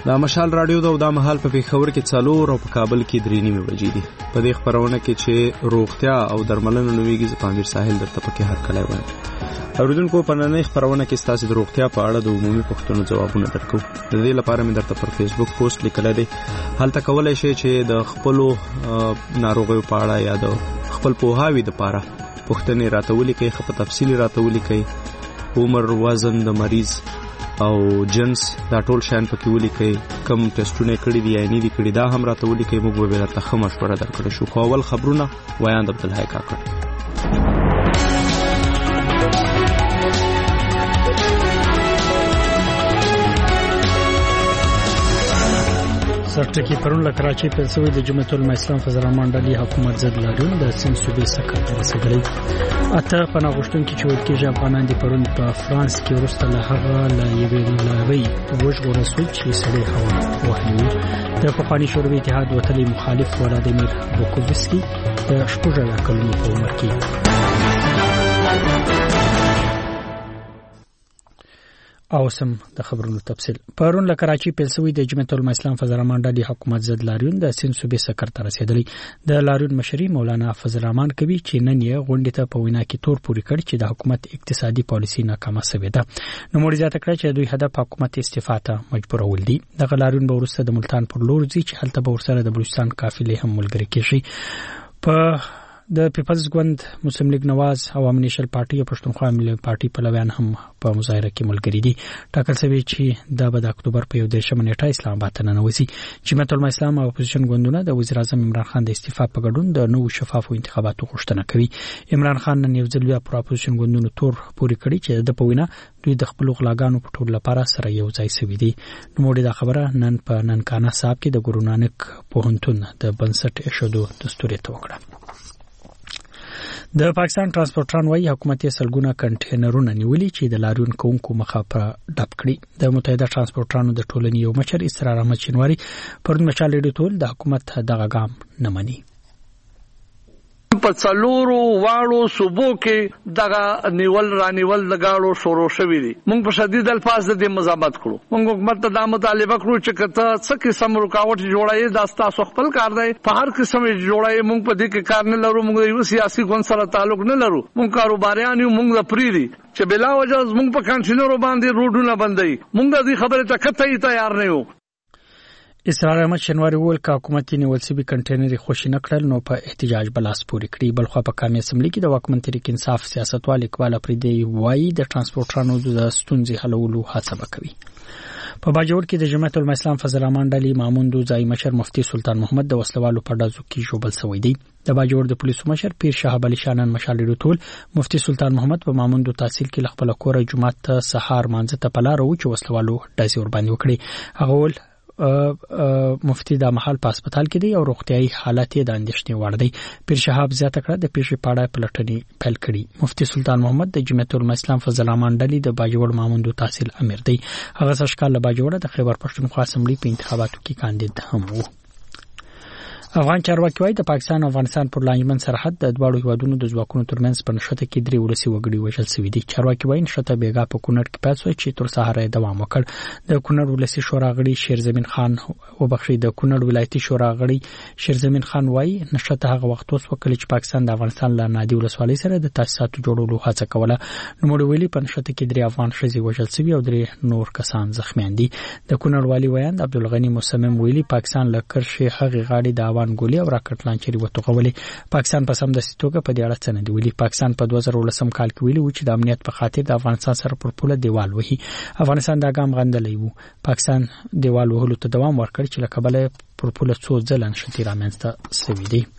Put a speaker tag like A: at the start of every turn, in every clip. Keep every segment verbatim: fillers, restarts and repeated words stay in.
A: دا مشال رادیو دا او دا مهال په پیښور کې څلور او په کابل کې درې نیمې بجې دي. په دې خبرونه کې چې روغتیا او درملنه نویږي زپامیر ساحل درته پکې هر کله وایم. اوریدونکو په نننۍ خبرونه کې ستاسو د روغتیا په اړه د عمومي پوښتنو ځوابونه درکو. د دې لپاره مې درته پر فیسبوک پوسټ لیکل دی. هلته کولای شئ چې د خپلو ناروغیو په اړه یا د خپل پوهاوي لپاره پوښتنې راته ولیکئ، ښه په تفصیل راته ولیکئ. عمر، وزن د مریض او جنس دا ټول شیان پکې ولیکئ. کم ټیسټونه کړي دي یا نه دي کړي دا هم راته ولیکئ. موږ به درته ښه مشوره درکړو. شو خو اول خبرونه ویاند عبدالحی کاکړ.
B: سرټکی پرون له کراچۍ پیل شوی د جمعیت العلماء اسلام فضل الرحمن ډلې حکومت ضد لاریون د سند صوبې څخه تر رسیدلی. اته پناه غوښتونکي چې ویل کېږي افغانان دي پرون په فرانس کې وروسته له هغه له یوې لارۍ وژغورل شول چې سړی هوا وهلي. د پخواني شوروي اتحاد وتلي مخالف ولادیمیر بوکوفسکي د شپږ اویا کلونو په عمر کې او سم د خبرونو تفصیل. پرون له کراچۍ پیل شوی د جمعیت العلماء اسلام فضل الرحمن ډلې حکومت ضد لاریون د سند صوبې څخه تر رسیدلی. د لاریون مشري مولانا فضل الرحمن کوي چې نن یې غونډې ته په وینا کې تور پوري کړ چې د حکومت اقتصادي پالیسي ناکامه شوې ده. نو موږ زیاته کړ چې دوی هدف حکومت استعفا ته مجبورول دي. د لاریون به وروسته د ملتان پر لور ځي چې هلته به ورسره د بلوچستان قافلې هم ملګري کېږي. په د پیپلز ګوند، مسلم لیگ نواز، عوامي نیشنل پارټي او پښتونخوا ملي پارټي پلویان هم په مظاهره کې ملګري دي. ټاکل شوی چې دا به د اکتوبر په یو دېرشمه نیټه اسلام آباد ته ننوځي. جمعیت العلماء اسلام او اپوزیشن ګوندونه د وزیر اعظم عمران خان د استعفا په ګډون د نوو شفافو انتخاباتو غوښتنه کوي. عمران خان نن یو ځل بیا پر اپوزیشن ګوندونو تور پوري کړی چې د په وینا دوی د خپل غلاګانو په ټول لپاره سره یو ځای شوي دي. نو موږ دا خبره نن په ننکانه صاحب کې د ګورو نانک پوهنتون د بنسټ ایښودو دستور ته وکړه. د پاکستان ترانسپورټران وايي حکومت یې سلګونه کنټینرونه نیولي چې د لاریون کوونکو مخه په ډب کړي. د متحده ترانسپورټرانو د ټولنې یو مشر اسرار احمد شینواری پرون مشال ریډیو ټول د حکومت دغه ګام نه مني.
C: په څلورو واړو صوبو کې دغه نیول رانیول لګاړو شروع شوې دي. موږ په شدید الفاظ د مزاحمت کړو. موږ حکومت ته دا مطالبه کړو چې کته څه قسم رکاوټ جوړایي دا تاسو خپل کار دی. په هر قسم جوړایي موږ په دې کې کار نه لرو. موږ یو سیاسي ګوند سره تعلق نه لرو. موږ کاروباریان یو. موږ د پریری چې بلا وجه موږ په کانټینرو باندې روډونه بندي. موږ د دې خبره ته کته تیار نه یو.
B: اسرار احمد شینواری وویل که حکومت نیول شوي کنټینر خوشي نه کړل نو په احتجاج بلاس پورې کړي. بلخوا په قومي اسمبلی کې د واکمن تحریک انصاف سیاستوال اقبال افریدي وایي د ترانسپورټرانو د ستونزې حلولو هڅه وکوي. په باجوړ کې د جمعیت العلماء اسلام فضل الرحمن ډلې ماموندو ځای مشر مفتی سلطان محمد د وسلوالو په ډزو کې ژوبل شوی دی. د باجوړ د پولیسو مشر پیر شهاب علي شانن مشال ډول مفتی سلطان محمد په ماموندو تحصیل کې خپل کور جمعه ته سحر مانځ ته پلار او چې وسلوالو ډزې ور باندې وکړي. هغه مفتی دا محل په هسپتال کې دی او روغتيایي حالت یې د اندېښنې وړ دی. پیر شهاب زیاته کړه د پیښې په اړه پلټنې پیل کړي. مفتی سلطان محمد د جمعیت العلماء اسلام فضل الرحمن ډلې د باجوړ ماموندو تحصیل امیر دی. هغه څشکال له باجوړ د خیبر پښتونخوا اسمبلی په انتخاباتو کې کاندید هم وو. افغان چارواکي وايي د پاکستان او افغانستان پر لانجمن سرحد د دوه هیوادونو د ځواکونو ترمنځ په نښته کې درې ولسي وګړي وژل شوي دي. چارواکي وايي نښته بیګا په کونړ کې پیل شوه چې تر سهار دوام وکړ. د کونړ ولسي شورا غړي شیرزمین خان وبخښي د کونړ ولایتي شورا غړي شیرزمین خان وايي نښته هغه وخت اوس وکړي چې پاکستان د افغانستان له نادي ولسوالۍ سره د تاسیساتو جوړولو هڅه کوله. نو موږ ویلي په نښته کې درې افغان ښځې وژل شوي او درې نور کسان زخمیان دي. د کونړ والي ویاند عبدالغني مصمم ویلي پاکستان له کرښې هغې غاړې د اوان ګولي او راکټ لانچري وتوغولي. پاکستان په سمدستي توګه په دې اړه څه نه دی ویلي. پاکستان په دوه زره ولسم کال کې ویلي و چې د امنیت په خاطر د افغانستان سره پر پوله دیوال وهي. افغانستان دا ګام غندلی و. پاکستان دیوال وهلو ته دوام ورکړ چې له کبله پر پوله څو ځله نښتې رامنځته شوي دي.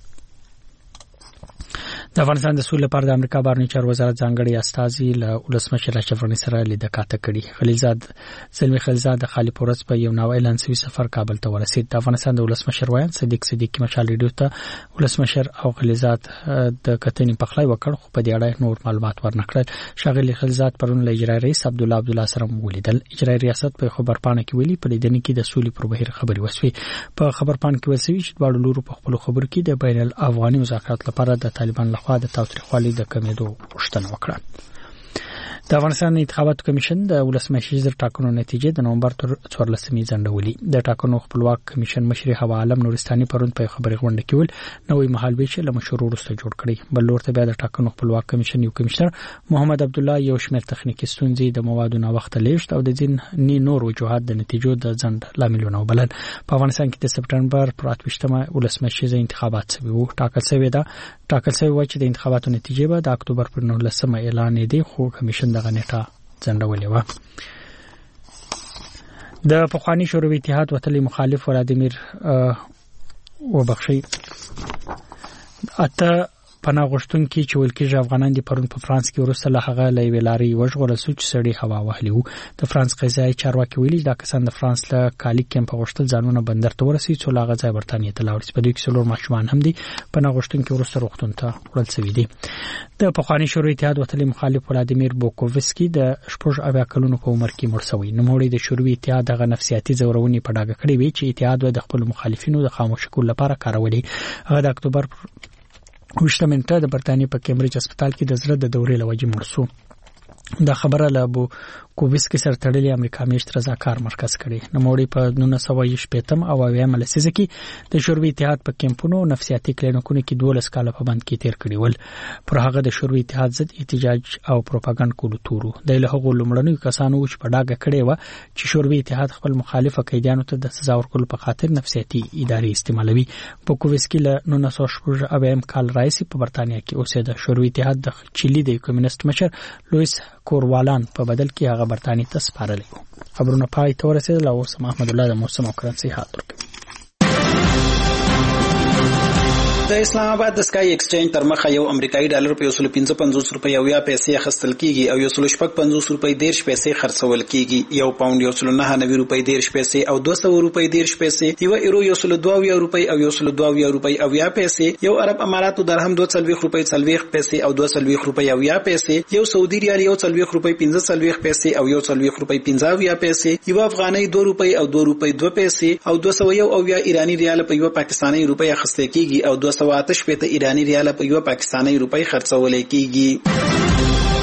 B: د افغانستان د سولې لپاره د امریکا بهرنی چارو وزارت ځانګړي استازي له ولسمشر اشرف غني سره لیدنه کړې. خلیلزاد زلمی خلیلزاد د خالی پورس په یو نوی اعلان شوی سفر کابل ته ورسید. د افغانستان د ولسمشر وایي صدیق صدیقی مشال ریډیو ته ولسمشر او خلیلزاد د کتنې پخلای وکړ خو په دې اړه نور معلومات ورنکړل. شاغلی خلیلزاد پرون له اجرایي رئیس عبد الله عبد الله سره ولیدل. اجرایي ریاست په خبرپاڼه کې ویلي په لیدنې کې د سولې پر بهیر خبري وشوي. په خبرپاڼه کې ویل شوی چې دواړو لورو په خپل خبرو کې د بین الافغاني مذاکرات لپاره د طالبان لخوا د تاوتریخوالي د کمیدو غوښتنه وکړه. د افغانستان انتخاباتو کمیشن د ولسمشر ټاکنو نتیجې د نومبر تر څوارلسمې ځنډولې. د ټاکنو خپلواک کمیشن مشر هوا عالم نورستاني پرون په خبري غونډه کې ول نوې مهال به چې له مشورو وروسته جوړ کړي. بل لور ته بیا د ټاکنو خپلواک کمیشن یو کمشنر محمد عبد الله یو شمېر تخنیکی ستونزې د موادو نه وخت لیشت او د ځینې نور وجوهات د نتیجو د ځنډ لاملونه وبلل. په افغانستان کې د سپټمبر پر اتوشتمه ولسمشر انتخابات شوي وو. ټاکل شوی دا ټاکل شوی و چې د انتخاباتو نتیجې به د اکتوبر پر نولسمه اعلان دی، خو کمیشن دغه نیټه ځنډولې و. د پخوانی شوروي اتحاد وتلی مخالف ولادیمیر وبخشي اته پناه غوښتونکي چې ویل کېږي افغانان دي پرون په فرانس کې وروسته له هغه له یوې لارې وژغورل شو چې سړي هوا وهلي وو. د فرانس قضایي چارواکي ویلي دا کسان د فرانس له کالي کمپ غوښتل ځانونه بندر ته ورسوي څو له هغه ځای برتانیې ته لاړ شي. په دوی کې څلور ماشومان هم دي. پناه غوښتونکي وروسته روغتون ته وړل شوي دي. د پخوانی شوروي اتحاد وتلی مخالف ولادیمیر بوکوفسکي د شپږ اویا کلونو په عمر کې مړ شوی. نوموړی د شوروي اتحاد دغه نفسیاتي ځورونې په ډاګه کړې وي چې اتحاد د خپل مخالفینو د خاموش کولو لپاره کارولې. هغه د اکتوبر وشته منټه د برتانیې په کیمبرج هسپتال کې د زړه د دورې له وجې مړ شو. دا خبره له ابو کوویسکي سره تړلې امریکا میشت رضاکار مرکز کړي. نوموړی په نولس سوه شپږم او اویایم لسیزه کې د شوروي اتحاد په کمپونو نفسیاتي کلینیکونو کې دولس کاله په بند کې تیر کړي ول. پر هغه د شوروي اتحاد ضد احتجاج او پروپاګاندا کولو تورو د له هغو لومړنیو کسانو چې په ډاګه کړي و چې شوروي اتحاد خپل مخالف قیدیانو ته د سزا ورکولو په خاطر نفسیاتي ادارې استعمالوي. بوکووسکي له نولس سوه شپږ اویایم کال راځي په برتانیا کې اوسېده. شوروي اتحاد د چيلي د کمیونست مشر لوئیس کوروالان په بدل کې هغه برتانیې ته سپارلی و. خبرونه پای ته ورسېدل او اوس محمد الله د موسم او کرنسي حالت ورکوي.
D: د اسلام آباد د سکای ایکسچینج تر مخه یو امریکایي ډالر په یو سل پنځه پنځوس روپۍ او یا پیسې اخیستل کیږي او یو سل شپږ پنځوس روپۍ دیرش پیسې خرڅول کیږي. یو پاوند یو سل نهه نوي روپۍ دیرش پیسې او دوه سوه روپۍ دیرش پیسې، یو ایرو یو سل دوه اویا روپۍ او یو سل دوه اویا روپۍ او یا پیسې، یو عرب اماراتو درهم دوه څلوېښت روپۍ څلوېښت پیسې او دوه څلوېښت روپۍ او یا پیسې، یو سعودي ریال یو څلوېښت روپۍ پنځه څلوېښت پیسې او یو څلوېښت روپۍ پنځه اویا پیسې، یو افغانۍ دوه روپۍ او دوه روپۍ دوه پیسې او دوه سوه یو اویا ایراني ریال په یو پاکستاني روپۍ اخیستل کیږي او دوه سوه اته شپېته ایرانی ریال په یو پاکستاني روپۍ خرڅول کیږي.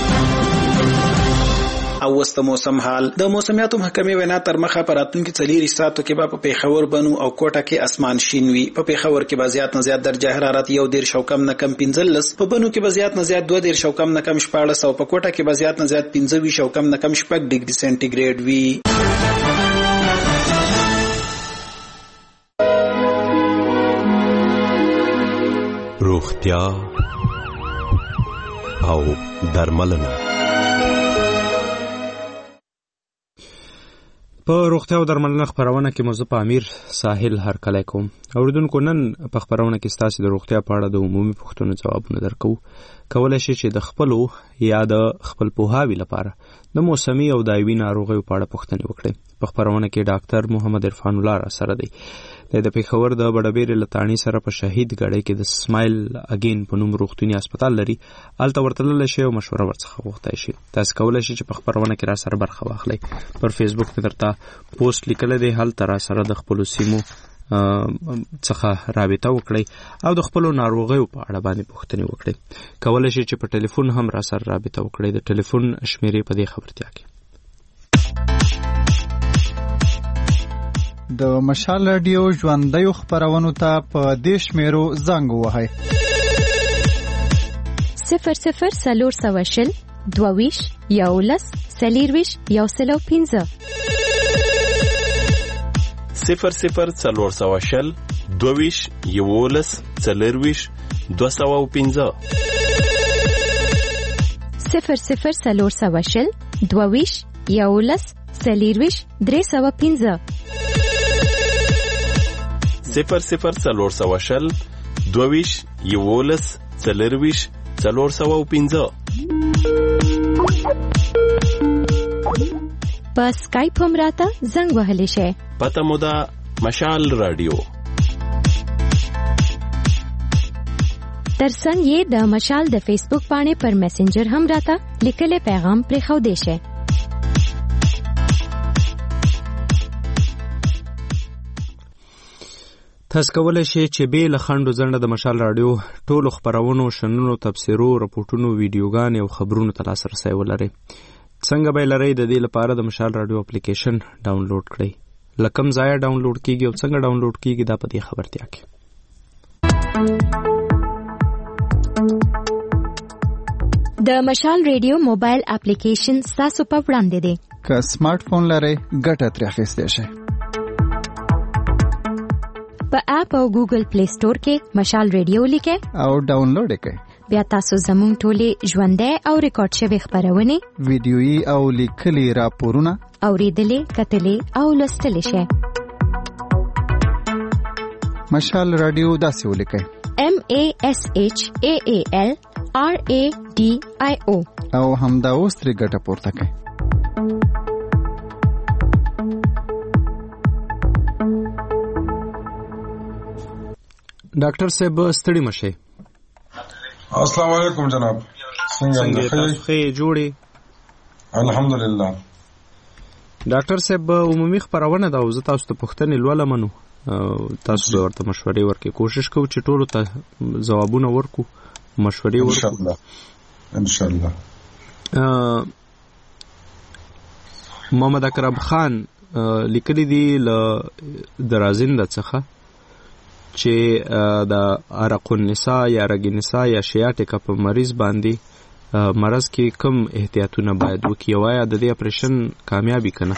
D: او وسط موسم حال. د موسمیاتو محکمې وینا تر مخه پر راتلونکي څلور ساعتو کې به په پیښور بنو او کوټه کې اسمان شین وي. په پیښور کې به زیات نه زیات درجه حرارت یو دیرش او کم نه کم پنځلس، په بنو کې به زیات نه زیات دوه دیرش او کم نه کم شپاړس او په کوټه کې به زیات نه زیات پنځه ویشت او کم نه کم شپږ ډیګري سانتیګریډ وي.
E: روغتیا او درملنه.
A: په روغتیا او درملنه خبرونه کې موضوع په امیر ساحل هرکلی کوم. اوریدونکو نن په خبرونه کې ستاسو د روغتیا په اړه د عمومي پوښتنو ځوابونه درکو. کولای شئ چې د خپلو یا د خپل پوهاوي لپاره د موسمي او دایوي ناروغیو په اړه پوښتنې وکړئ. په خبرونه کې ډاکټر محمد عرفان الله را سره دی. د پیښور د بډبېرې لتاڼي سره په شهید ګړۍ کې د سمایل اگین په نوم روغتوني هسپتال لري. هلته ورتللی شئ او مشوره ورڅخه غوښتی شئ. تاسو کولی شئ چې په خبرونه کې را سره برخه واخلئ. پر فیسبوک مې درته پوسټ لیکلی دی، هلته را سره د خپلو سیمو څخه رابطه وکړئ او د خپلو ناروغیو په اړه باندې پوښتنې وکړئ. کولی شئ چې په ټلیفون هم را سره رابطه وکړئ. د ټلیفون شمیرې په دې خبرتیا کې
F: د مشال رادیو ژوندیو خبرونو ته په دې شمیرو زنګ ووهئ:
G: صفر صفر څلور سوه شل دوه ویشت یولس څلېرویشت یو سل او پنځه،
E: صفر صفر څلور سوه شل دوه ویشت یولس څلېرویشت دوه سوه او پنځه،
G: صفر صفر څلور سوه شل دوه ویشت یولس څلېرویشت درې سوه پنځه،
E: صفر صفر څلور سوه شل دوه ویشت یولس څلېرویشت څلور سوه او پنځه.
G: په سکایپ هم راته زنګ وهلی شئ.
E: پته مو ده مشال رادیو.
G: ترڅنګ یې د مشال د فیسبوک باندې پر میسنجر هم راته لیکلی پیغام پرېښودی شئ.
A: تاسو کولی شئ چې بې له خنډو ځنډه د مشال راډیو ټولو خپرونو، شننو، تبصرو، رپورټونو، ویډیوګانې او خبرونو ته لاسرسی ولرئ. څنګه به لرئ د دې لپاره د مشال رادیو اپلیکیشن ډاونلوډ کړئ. لکم ځای ډاونلوډ کیږي او څنګه ډاونلوډ کیږي دا په دې خبرتیا کې.
G: د مشال ریډیو موبایل اپلیکیشن تاسو په وړاندې دی.
F: که سمارټ فون لرئ ګټه ترې اخیستی شئ.
G: په اپ او ګوګل پلی سٹور کې مشال ریډیو لیکئ
F: او ډاونلوډ یې کړئ.
G: بیا تاسو زموږ ټولې ژوندۍ او ریکارډ شوې خبرونه،
F: ویډیويي او لیکلي راپورونه
G: اوریدلې، کتلې او لوستلې شئ.
F: مشال رادیو داسې ولیکئ:
G: M A S H A A L R A D I O
F: او همدا اوس ترې ګټه پورته کړئ.
A: ډاکټر صاحب ستړي مشه.
H: السلام علیکم جناب.
A: څنګه تاسو ښه جوړې؟
H: الحمدلله.
A: ډاکټر صاحب عمومي خبرونه دا وزه تاسو ته پوښتنې لولم نو تاسو ورته مشورې ورکړئ. کوشش کوو چې ټولو ته ځوابونه ورکو، مشورې ورکو
H: ان شاء الله. ان شاء الله.
A: محمد اکرم خان لیکلي دي له درازنده څخه چې د عرق النساء یا رګ النساء یا شیاټیکا په مریض باندې مرض کې کم احتیاطونه باید وکړي، وایا د دې اپریشن کامیابی کنه؟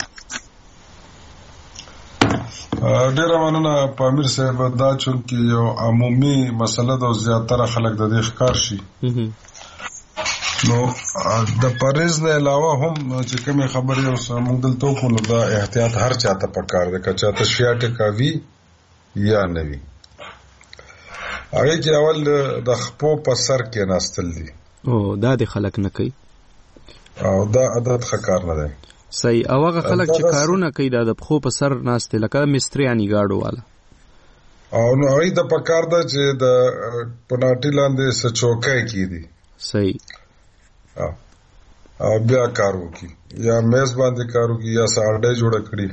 H: ډیره مننه پامیر صاحب. دا چونکې یو عمومي مسله ده او زیاتره خلک د دې ښکار شي، نو د پرهیز نه علاوه هم چې کومې خبرې اوس موږ دلته وکړو نو دا احتیاط هر چاته پکار دی، که چاته شیاټیکا وي یا نه وي. هغه کې اول د خپو په سر کې ناستل دي.
A: او دا د خلک نه کوي
H: او دا عادت ښه کار نه دی.
A: صحیح. او هغه خلک چې کارونه کوي دا د خپو په سر ناستې لکه مستری اني گاډو والا،
H: او نو هغه د پکار ده چې د پناټی لاندې سچوکای کی دي.
A: صحیح.
H: او بیا کارو کی یا میز باندې کارو کی یا ساړډه جوړ کړی.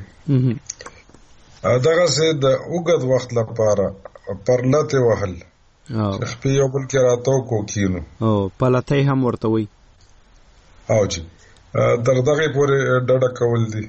H: دغه سه د اوګد وخت لپاره پرلته وهل او خپل یو بل کې راتو کو کینو
A: او پلته هم ورته وي
H: او جی دغه پورې ډډه کول دي.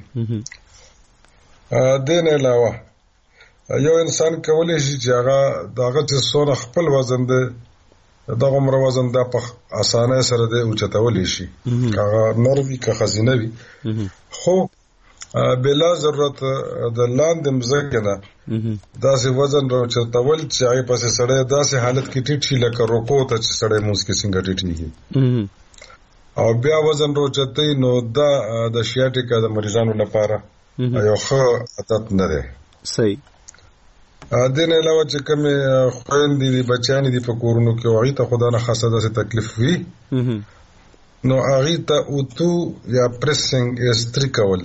H: دین علاوه یو انسان کولای شي چې هغه دغه چې سونه خپل وزن دی دغه عمر وزن د په اسانه سره دی او چتولی شي، هغه نروي که خزینه وي، خو بلا ضرورت د لاندې مزګه نه داسې وزن راو چتول چې هغه پسې سړی داسې حالت کې ټیټ شي لکه روکو ته چې سړی موږ کې څنګه ټیټیږي او بیا وزن راو چتای نو دا د شیاټیکا د مریضانو لپاره یو ښه عادت نه دی.
A: صحیح.
H: دین علاوه چې کومه خويندې دي بچیان دي په کورونو کې هغه ته خدا نه خاصه داسې تکلیف وي نو هغه ته اوتو یا پریسینګ استری کول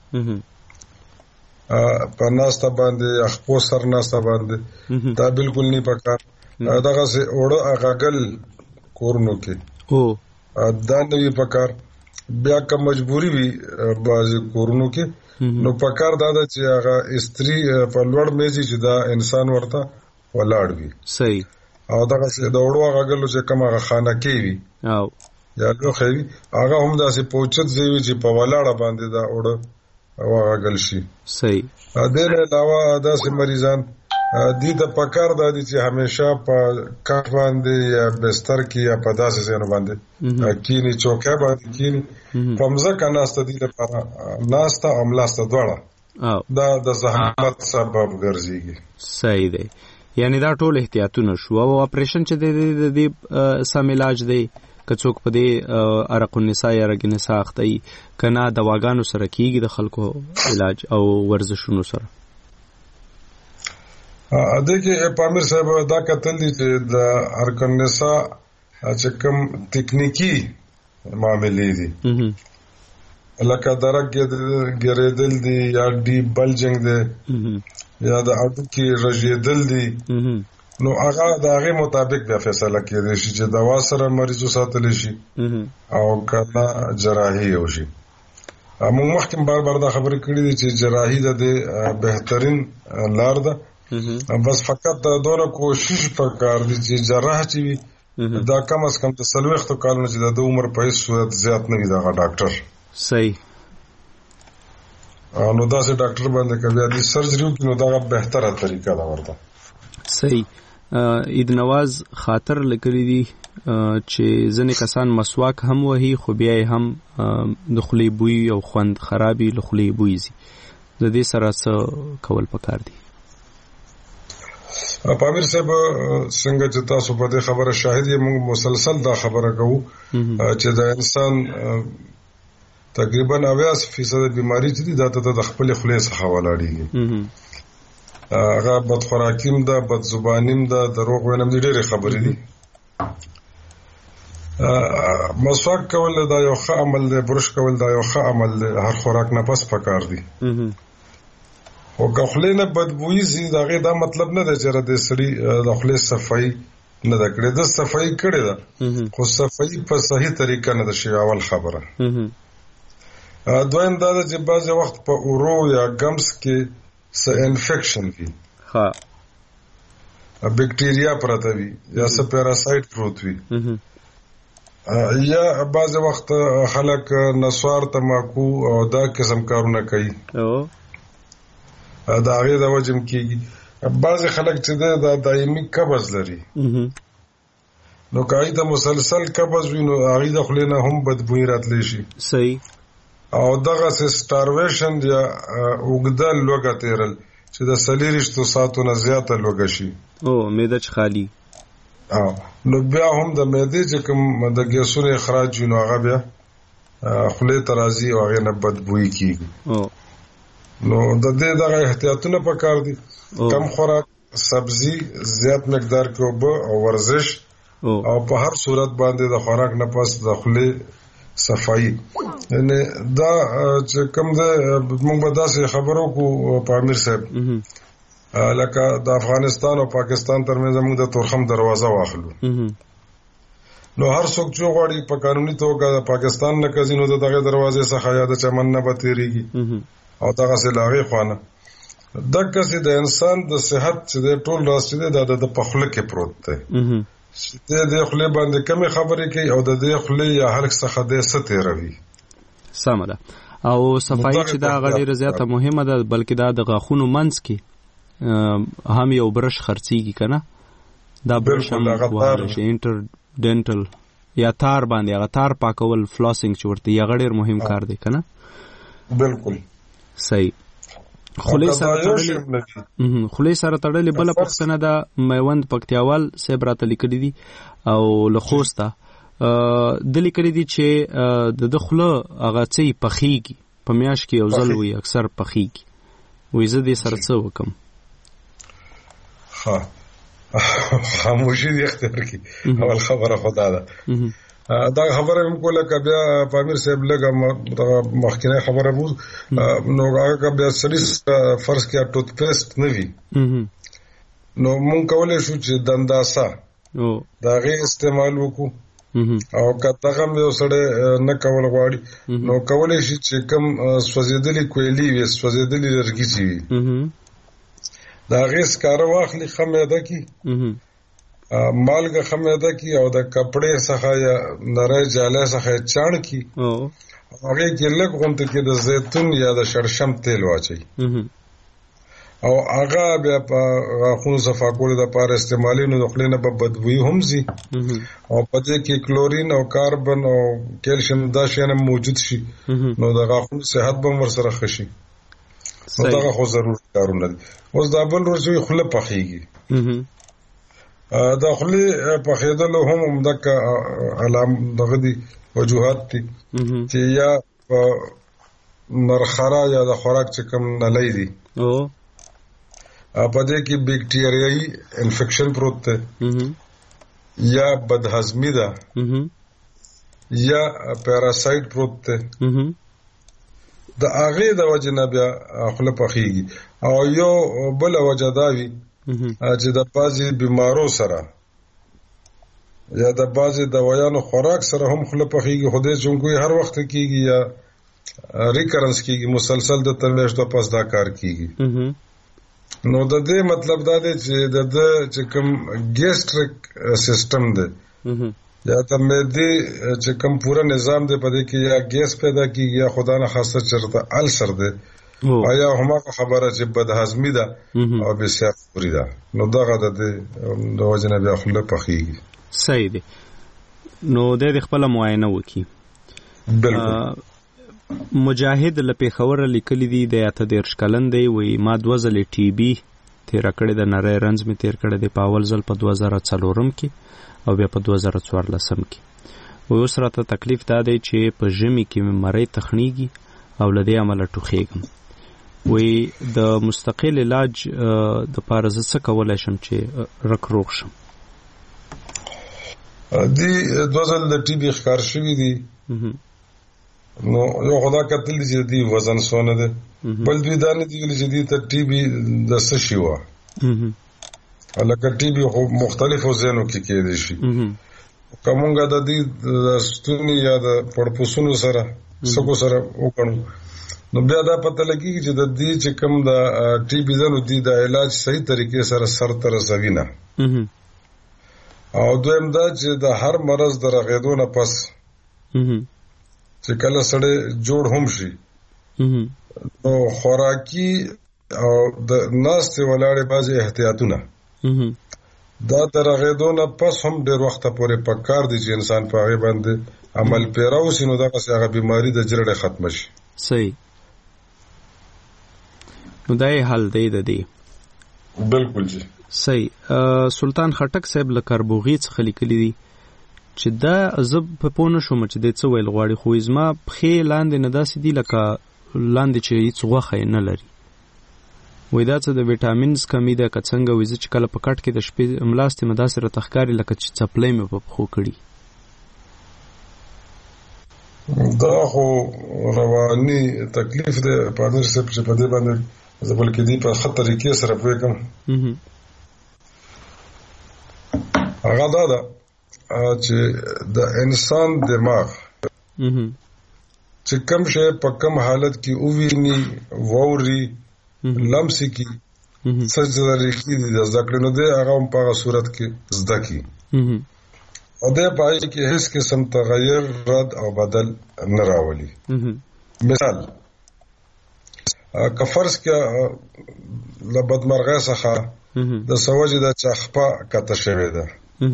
H: په ناسته باندې خپل سر ناسته باندې دا بالکل نه پکار. دغه سه اوړه اغاګل کورونو کې او دا نه پکار. بیا که مجبوری وي بعضی کورونو کې نو پکار دا ده چې هغه استری په لوړ میزي چې دا انسان ورته ولاړ وي.
A: صحیح.
H: او دغه د وړو غاګلو چې کومه خانه کې وي او یا لوخه وي هغه هم داسې پوچت ځای چې په ولاړه باندې دا وړو غاګل شي.
A: صحیح.
H: د دې علاوه داسې مریضان دي د پکار د دي چې همیشه په کټ باندې یا بستر کې یا په داسې ځای باندې کینی چوکه باندې کینی په مزه ناسته دي لپاره ناسته او ملاسته دواړه دا د زحمت سبب ګرځيږي.
A: صحیح دی. یعنی دا ټول احتیاطونه شو او اپریشن چې د دې سم علاج دی که څوک په دې عرق النساء یا رګ النساء اخته کنا دواګانو سره کیږي د خلکو علاج او ورزشونو سره.
H: ا دې کې پامیر صاحب دا کتل دي چې د عرق النساء چې کوم تکنیکی معاملې دي لکه درک ګریدل دي یا ډی بلجنګ دي یا د اډو کې رژیدل دي نو هغه د هغه مطابق د فیصله کېږي چې دوا سره مریضو ساتل شي او کله جراحي وشي. موږ مخکې بار بار دا خبرې کړې دي چې جراحي د بهترین لار ده، بس فقط دا دوه کوشش پکار دي چې جراح چې دا کم از کم د سلوخت کالونو چې د عمر په هیڅ صورت زیات نه وي دا ډاکټر.
A: صحیح.
H: نو دا سه ډاکټر باندې کوي د سرجری کې نو دا بهتره طریقه ده ورته.
A: صحیح. عید نواز خاطر لکړی دي چې ځنې کسان مسواک هم وهي خو بیا هم د خولې بوی او خوند خرابي له خولې بوی زی. د دې سره څه کول پکار دي؟
H: پامیر صاحب څنګه چې تاسو په دې خبره شاهد یې، موږ مسلسل دا خبره کوو چې د انسان تقریبا اویا فیصد بیماری چې دا ته د خپل خولې څخه ولاړېږي. هغه بد خوراکیم ده، بد زبانیم ده، دروغ وینم دي، ډېرې خبرې دي. مسواک کول دا یو ښه عمل دی، برش کول دا یو ښه عمل دی، هر خوراک نه پس پکار دی. خو که خولې نه بدبویي ځي د هغې دا مطلب نه دی چې د سړي د خولې صفایي نه ده کړې. ده صفایي کړې ده خو صفایي په صحیح طریقه نه ده شوې، اول خبره. دویم دا ده چې بعضې وخت په اورو یا ګمس کې څه انفیکشن وي، بیکټیریا پرته وي یا څه پیراسایټ پروت وي، یا بعضې وخت خلک نسوار، تماکو او دا قسم کارونه کوي، د هغې د وجه هم کېږي. بعضې خلک چې دی دا دایمي قبض لري، نو که هغې ته مسلسل قبض وي نو هغې د خولې نه هم بدبویي راتلی شي.
A: صحیح.
H: او دغسې سټارویشن یا اوږده لوږه تېرل چې د څلېرویشتو ساعتو نه زیاته لوږه شي،
A: او معده چې خالي،
H: نو بیا هم د معدې چې کوم د ګیسونو اخراج وي نو هغه بیا خولې ته راځي او هغې نه بدبویي کېږي. نو د دې دغه احتیاطونه پکار دي، کم خوراک، سبزي، زیات مقدار کې اوبه او ورزش، او په هر صورت باندې د خوراک نه پس د خولې صفایي. یعنی دا چې کوم ده موږ به داسې خبرو کو په امیر صاحب لکه د افغانستان او پاکستان ترمنځ موږ د تورخم دروازه واخلو، نو هر څوک چې غواړي په قانوني توګه د پاکستان نه کځي نو د دغه دروازې څخه یا د چمن نه به تېرېږي او دغسې له هغې خوا نه. دغسې د انسان د صحت چې دی ټول راز چې دی دا د په خوله کې پروت دی. د دې خولې باندې کمې خبرې کوي او د دې خولې یا حلق څخه دی څه تېروي.
A: سمه ده. او صفایي چې دا هغه ډېره زیاته مهمه ده، بلکې دا د غاښونو منځ کې هم یو برش خرڅېږي که نه، دا برش هم وهلی شي، انټر ډینټل یا تار باندې هغه تار پاکول، فلاسینګ چې ورته هغه ډېر مهم کار دی که نه.
H: بالکل
A: صحیح. خولې سره تړلې خولې سره تړلې بله پوښتنه ده، میوند پکتیاوال صاحب راته لیکلي دي او له خوسته ده لیکلي دي چې د ده خوله هغه څه یې پخېږي، په میاشت کې یو ځل وي اکثر پخېږي، وایي زه دې سره څه وکړم؟
H: ښه خاموشي دې اختیار کړي، اول خبره خو دا ده. دا خبره هم کوله که بیا په امیر صاحب لږه مخکینی خبره بوز نو هغه که بیا سړي فرض کړه ټوت پیسټ نه وي نو مونږ کولی شو چې دنداسه د هغې استعمال وکړو، او که دغه هم یو سړی نه کول غواړي نو کولی شي چې کوم سوځېدلې کویلي وي، سوځېدلې لرګي چې وي د هغې سکاره واخلي، ښه میده کړي، مالګه ښه میده کړي او د کپړې څخه یا نری جالی څخه یې چاڼ کړي، هغې کې لږ غونته کې د زیتون یا د شړشم تیل واچوي او هغه بیا په غاښونو صفا کولو دپاره استعمالوي، نو د خولې نه به بدبویي هم ځي او په دې کې کلورین او کاربن او کیلشیم دا شیان هم موجود شي، نو د غاښونو صحت به هم ورسره ښه شي. نو دغه خو ضروري کارونه دي. اوس دا بل روز چې خوله پخېږي، د خولې پخېدلو هم همدغه علام دغه دي وجوهات دي چې یا مرخره یا د خوراک چې کوم نلی دي په دې کې بیکټیریایي انفیکشن پروت دی، یا بدهضمي ده، یا پیراسایټ پروت دی، د هغې د وجې نه بیا خوله پخېږي. او یو بله وجه دا وي چې د بعضې بیمارو سره یا د بعضې دوایانو خوراک سره هم خوله پخېږي، خو دې چونکوی هر وخت کېږي یا ریکرنس کېږي، مسلسل د تر میاشتو پس دا کار کېږي. نو د دې مطلب دا دی چې د ده چې کوم ګیسټریک سیسټم دی یا د معدې چې کوم پورا نظام دی په دې کې یا ګیس پیدا کیږي یا خدا نه خاصه چرته السر دی آیا همغه خبره چې بدهضمي ده او بسیار خوري ده نو دغه د د وجنه بیا خپل پخېږي.
A: صحیح دی. نو د خپل معاینه وکي.
H: بالکل.
A: مجاهد له پیښور لیکلی دی د اته دیرش کلن دی وی ما دوه ځلې ټي بي تیر کړی د نری رنز می تیر کړی دی په اول ځل په دوه زره څلورم کې او بیا په دوه زره څوارلسم کې. و اوس راته تکلیف دا دی چې په ژمي کې مې مری تخنیږي او له دې امله ټوخېږم. وی د مستقل علاج د پاره زه څه کولی شم چې رک روغ شم؟
H: دی دوه ځل د ټي بي ښکار شوي دي. نو یو خدا کتل دي چې دی وزن سونه ده بل دوی دا نه دی ویلي چې دی ته ټي بي د څه شي وه لکه ټي بي خو مختلفو ځایونو کې کېدی شي که مونږ د دې د ستوني یا د پړپوسونو سره سکو سره وکړو نو بیا دا پته لګېږي چې د دې چې کوم د ټي بي ده نو دی د علاج صحیح طریقې سره سر ته رسوي نه. او دویم دا چې د هر مرض د رغېدو نه پس چې کله سړی جوړ هم شي نو خوراکي او د ناستې ولاړې بعضې احتیاطونه دا د رغېدو نه پس هم ډېر وخته پورې پکار دي چې انسان په هغې باندې عمل پیرا وسي نو دغسې هغه بیماري د جرړې ختمه شي.
A: صحیح. نو دا یې حل دی د دې؟
H: بالکل جی.
A: صحیح. سلطان خټک صاحب له کاربوغي څخه لیکلي دي چې دا زه په پوه نه شوم چې دی څه ویل غواړي خو زما پښې لاندې نه داسې دي لکه لاندې چې هېڅ غوښه یې نه لري. وایي دا څه د ویټامینز کمی ده که څنګه وایي زه چې کله په کټ کې د شپې ملاستې مې داسې راته ښکاري لکه چې څپلۍ مې په پښو کړي.
H: دا خو رواني تکلیف دی پادر صاحب چې په دې باندې زه بلکې دې په ښه طریقې سره پوهېږم. هغه دا ده چې د انسان دماغ چې کم شی په کم حالت کې وویني ووري لمسي کې څه طریقې دي د زده کړې نو دی هغه هم په هغه صورت کې زده کړي او دی په هغې کې هېڅ قسم تغیر رد او بدل نه راولي. مثال که فرض کړه له بدمرغۍ څخه د څه وجې ده چې خپه کته شوې ده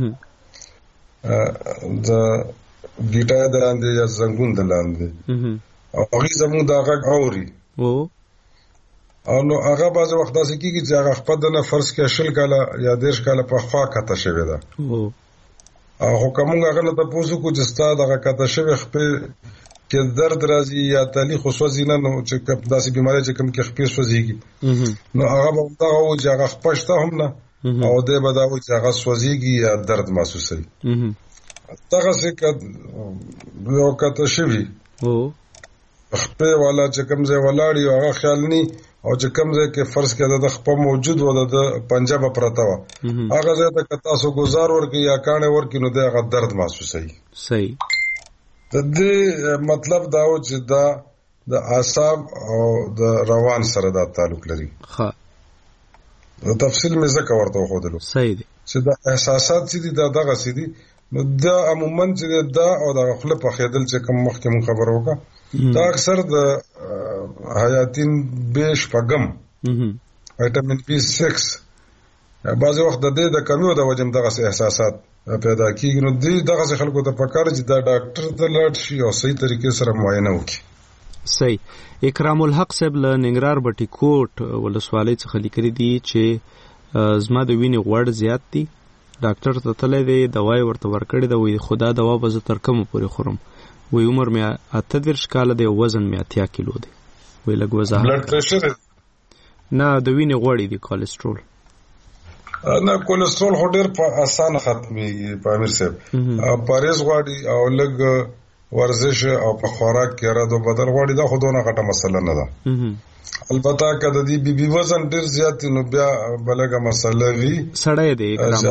H: د ګیټای د لاندې یا زنګون د لاندې او هغې زمونږ دا غږ اوري او نو هغه بعضې وخت داسې کېږي چې هغه خپه دنه فرض کړه شل کاله یا دېرش کاله پخوا کته شوې ده خو که مونږ هغه نه تپوس وکړو چې ستا دغه کته شوې خپې کې درد راځي یا تلي خو سوځي نه نو چې داسې بیمارۍ چې کوم کې خپې سوځېږي نو هغه به همدغه و چې هغه خپه شته هم نه او دی به دا و چې هغه سوځېږي یا درد محسوسوي. دغسې که یو کته شوي خپې والا چې کوم ځای ولاړ وي هغه خیال نی او چې کوم ځای کې فرض کړه د خپه موجود و د پنجه به پرته وه هغه ځای ته که تاسو ګزار ورکړي یا کاڼې ورکړي نو دی هغه درد محسوسوي.
A: صحیح.
H: د دې مطلب دا و چې دا د اعصاب او د روان سره دا تعلق لري.
A: ښه.
H: تفصیل مې ځکه ورته وښودلو.
A: صحیح دی.
H: چې دا احساسات چې دي دا دغسې دي نو دا عموما چې دا او د خوله پخېدل چې کوم مخکې مونږ خبره وکړه دا اکثر د حیاتین بی شپږم ویټامین بی سکس بعضې وخت د دې د کمی او د وجې هم دغسې احساسات پیدا کېږي نو دې دغسې خلکو ته پکار چې دا ډاکټر ته لاړ شي او صحیح طریقې سره معاینه وکړي.
A: صحیح. اکرام الحق صاحب له ننګرهار بټي کوټ ولسوالۍ څخه لیکلي دي چې زما د وینې غوړ زیات دي ډاکټر ته تللی دی دوا یې ورته ورکړې ده وایي خو دا دوا به زه تر کومه پورې خورم وایي عمر مې اته دېرش کاله دی او وزن مې اتیا کیلو دی وایي لږ وضاحت
H: بلډ پریشر
A: نه د وینې غوړې دي کولیسټرول
H: نه کولیسټرول خو ډېر په اسانه ختمېږي په امیر صاحب پرهیز غواړي او لږ ورزش او په خوراک کې رد و بدل غواړي دا خو دونه غټه مسله نه ده. البته که د دې بي بي وزن ډېر زیات نو بیا بلګه مسله وي
A: سړی دی
H: ښه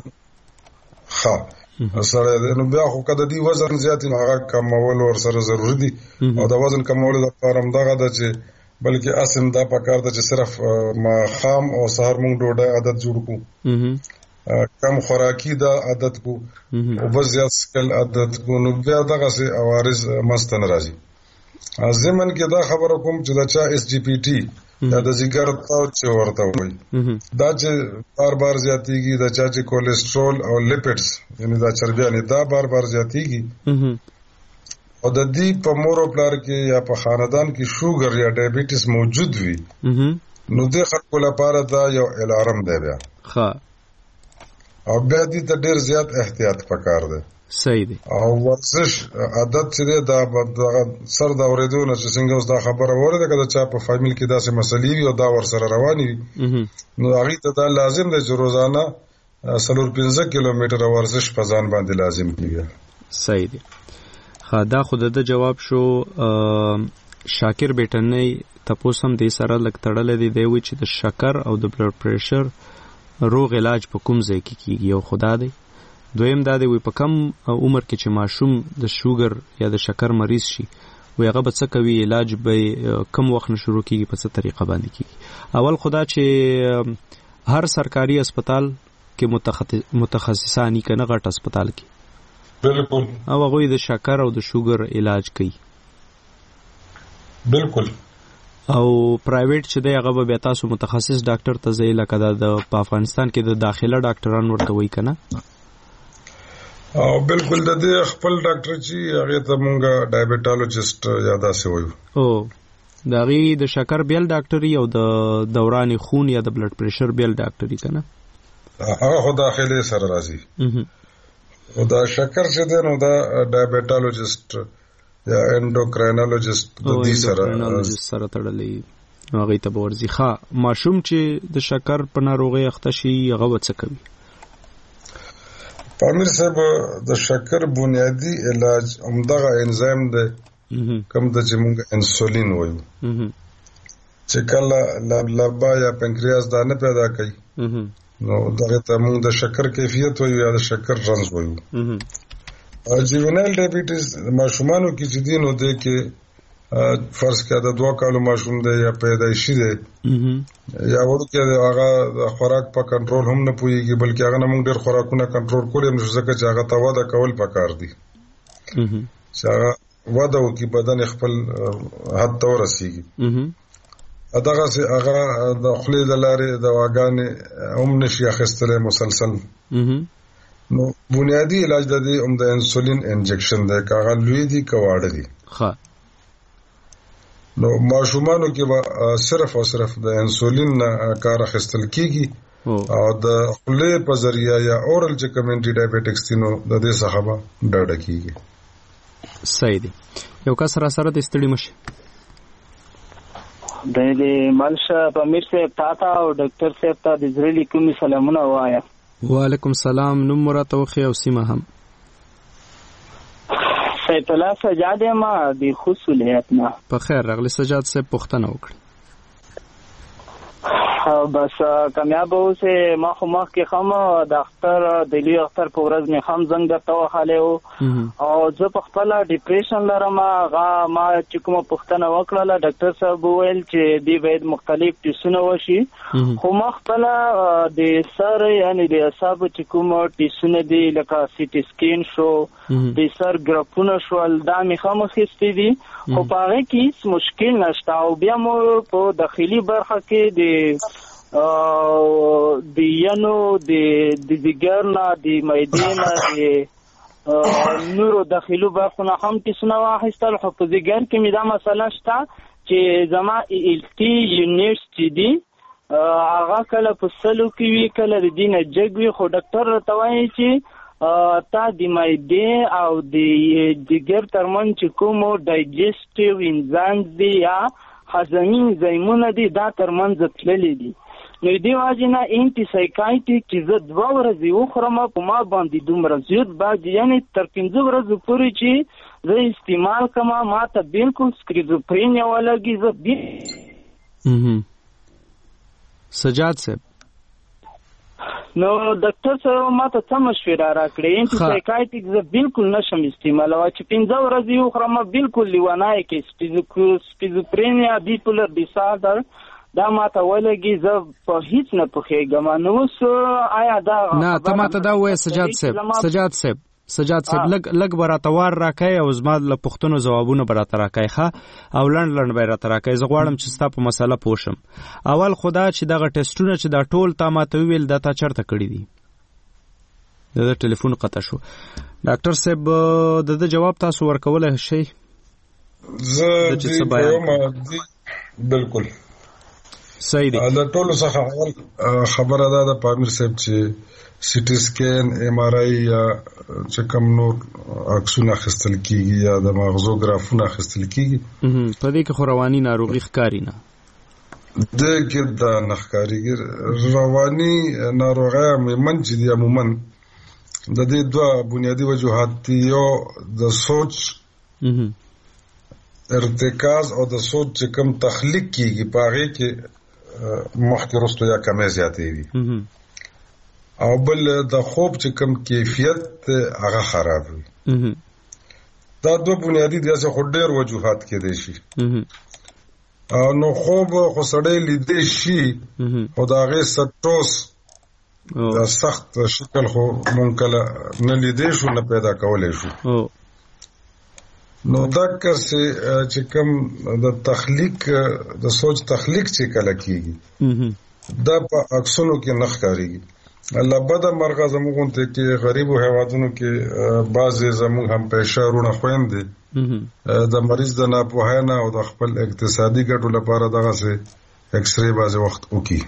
H: سړی دی نو بیا خو که د دې وزن زیات نو هغه کمول ورسره ضروري دي او د وزن کمولو دپاره همدغه ده چې بلکې اصل دا پکار ده چې صرف ماښام او سهار مونږ ډوډۍ عادت جوړ کړو کم خوراکي دا عادت کو او بس زیات سکل عادت کو نو بیا دغه سي عوارض مستن راځي. ځمن کې دا خبره کوم چې دا چا اس جی پی ټي دا د ځګر تاو چې ورته وایي دا چې بار بار زیاتېږي، دا چا چې کولیسټرول او لیپټس یعنی دا چربیانې دا بار بار زیاتېږي او د دې په مور او پلار کې یا په خاندان کې شوګر یا ډایبټیس موجود وي نو د خلکو لپاره دا یو الارم دی بیا ښه او بیا دې ته ډېر زیات احتیاط پکار دی.
A: صحیح دی.
H: او ورزش عادت چې دی دا سر دا اورېدو نه چې څنګه اوس دا خبره وره ده که د چا په فامیل کې داسې مسلې وي او دا ورسره روانې وي نو هغې ته دا لازم دی چې روزانه څلور پنځه کیلومتره ورزش په ځان باندې لازم کېږي.
A: صحیح دی. ښه دا خو د ده جواب شو. شاکر بیټنۍ تپوس هم دې سره لږ تړلی دی. دی وایي چې د شکر او د بلډ پریشر روغ علاج په کوم ځای کې کېږي؟ یو خدا دی. دویم دا دی وایي په کم عمر کې چې ماشوم د شوګر یا د شکر مریض شي وایي هغه به څه کوي، علاج به کم وخت نه شروع کېږي، په څه طریقه باندې کېږي؟ اول خدا چې هر سرکاري اسپتال کې متخصصان یې که نه غټ اسپتال کې
H: بالکل
A: او هغوی د شکر او د شوګر علاج کوي.
H: بالکل.
A: او پرایویټ چې دی هغه به بیا تاسو متخصص ډاکټر ته ځئ لکه دا د په افغانستان کې د داخله ډاکټران ورته وایي که نه؟
H: او بالکل د دې خپل ډاکټر چې هغې ته مونږ ډایبټالوجسټ یا داسې وایو.
A: او د هغې د شکر بیل ډاکټري او د دوران خون یا د بلډ پریشر بیل ډاکټري که نه؟
H: هغه خو داخلي سره راځي. او دا شکر چې دی نو دا ډایبټالوجسټ یا انډوکراینالوجسټ د دې سره
A: سره تړلی هغې ته به ورځي. ښه ماشوم چې د شکر په ناروغۍ اخته شي هغه به څه کوي؟
H: پامیر صاحب د شکر بنیادی علاج همدغه انزایم دی کوم ته چې موږ انسولین وایو چې کله لبا یا پنکریاس دا نه پیدا کوي نو دغه ته موږ د شکر کیفیت وایو یا د شکر رنز وایو. جوینایل ډایبټیز ماشومانو کې چې دی نو دی کې فرض کړه د دوه کالو ماشوم دی یا پیدایشي دی یا وړوکی دی هغه د خوراک په کنټرول هم نه پوهېږي بلکې هغه نه موږ ډېر خوراکونه کنټرول کولی هم نشو ځکه چې هغه ته وده کول پکار دي چې هغه وده وکړي بدن خپل حد ته ورسېږي. دغسې هغه د خولې د لارې دواګانې هم نشي اخیستلی مسلسل. نو بنیادی علاج د دې هم د انسولین انجکشن دی که هغه لوی دي که واړه دي. نو ماشومانو کې به صرف او صرف د انسولین نه کار اخیستل کېږي او د خولې په ذریعه یا اورل چې کوم انټي ډایبټکس دي نو د دې څخه به ډډه کېږي.
A: صحیح دی. یو کس را سره د ستړي مشي
I: د دې ملشه پامیر صاحب تا ته او ډاکټر صاحب ته د زړه له کومې سلامونه وایم.
A: وعلیکم سلام. نوم مو راته وښیه او سیمه هم.
I: سید الله سجاد یم د خوست ولایت نه.
A: په خیر راغلی سجاد صاحب، پوښتنه وکړئ.
I: بس کامیاب اوسه. ما خو مخکې هم د اختر د لوی اختر په ورځ مې هم زنګ درته وهلی و او زه په خپله ډیپریشن لرم. هغه ما چې کومه پوښتنه وکړله ډاکټر صاحب وویل چې دوی باید مختلف ټیسټونه وشي خو ما خپله د سر یعنې د اعصابو چې کوم ټیسټونه دي لکه سیټي سکین شو د سر ګرپونه شول دا مې هم اخیستي دي خو په هغې کې هېڅ مشکل نشته او بیا مو په داخلي برخه کې د د ینو د ځیګر نه د معدې نه د نورو داخلو برخو نه هم ټیسټونه واخیستل خو په ځیګر کې مې دا مسله شته چې زما ای ایل ټي یونټس چې دي هغه کله په سلو کې وي کله د دې نه جګ وي خو ډاکټر راته وایي چې تا د معدې او د ځیګر ترمنځ چې کومو ډایجسټیو انزایمز دي یا هضمي انزایمونه دي دا ترمنځ تللي دي. نو دې وجې نه انټي سایکایټیک چې زه دوه ورځې وخورم په ما باندې دومره زیات باج یعنې تر پنځه ورځو پورې چې زه استعمال کوم ما ته بالکل سکریزوفرینیا ولګي.
A: زه سجاد صاحب
I: نو ډاکټر صاحب ما ته څه مشوره راکړې انټي سایکایټیک زه بالکل نشم استعمالولی چې پنځه ورځې وخورم بالکل لیونی کې سکریزوفرینیا بیپولر ډیسارډر دا ماته ولګي زه په هیڅ نه پوهېږم. نو اوس آیا دا
B: نه ته ماته دا وایه سجاد صاحب سجاد صاحب سجاد صاحب لګ لګ براته وار راکای او زما له پښتنو جوابونه براته راکای ښه او لند لند به راته راکای. زه غواړم چې ستا په مسله پوه شم. اول خدا چې دغه ټیسټونه چې دا ټول تا ماته وویل دا تا چېرته کړي دي؟ د ده ټلیفون قطع شو. ډاکټر صاحب د ده جواب تاسو ورکولی شئ؟
H: زه دې بالکل
A: صحیح دی.
H: د ټولو څخه اول خبره ده د پامیر صاحب چې سی ټي سکین ایم آر آی یا چې کوم نور عکسونه اخیستل کیږي یا د مغزو ګرافونه اخیستل کیږي
A: په دې کې خو رواني ناروغي ښکاري نه
H: د کې دا نه ښکاري. رواني ناروغي عموما چې دي عموما د دې دوه بنیادی وجوهات دي. یو د سوچ ارتکاز او د سوچ چې کوم تخلیق کیږي په هغې کې مخکې وروسته یا کمې زیاتې دي او بل د خوب چې کوم کیفیت هغه خراب وي. دا دوه بنیادی دي چې خو ډېر وجوهات کېدی شي. نو خوب خو سړی لیدی شي خو د هغې سټوس د سخت شکل خو مونږ کله نه لیدی شو نه پیدا کولی شو. نو دا کسې چې کوم د تخلیق د سوچ تخلیق چې کله کېږي دا په عکسونو کې نه ښکارېږي. الله بده مرغه زموږ غونته کې غریبو هیوادونو کې بعضې زموږ هم پیشه وروڼه خویندې د مریض د ناپوهۍ نه او د خپل اقتصادي ګټو لپاره دغسې اکسرې بعضې وخت وکړي.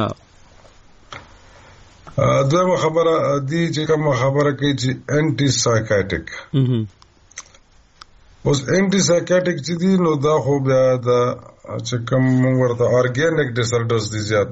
H: دویمه خبره دي چې کومه خبره کوي چې انټي سایکاټیک. اوس انټي سایکاټیک چې دي نو دا خو بیا د چې کوم موږ ورته ارګینک ډسردرز دي زیات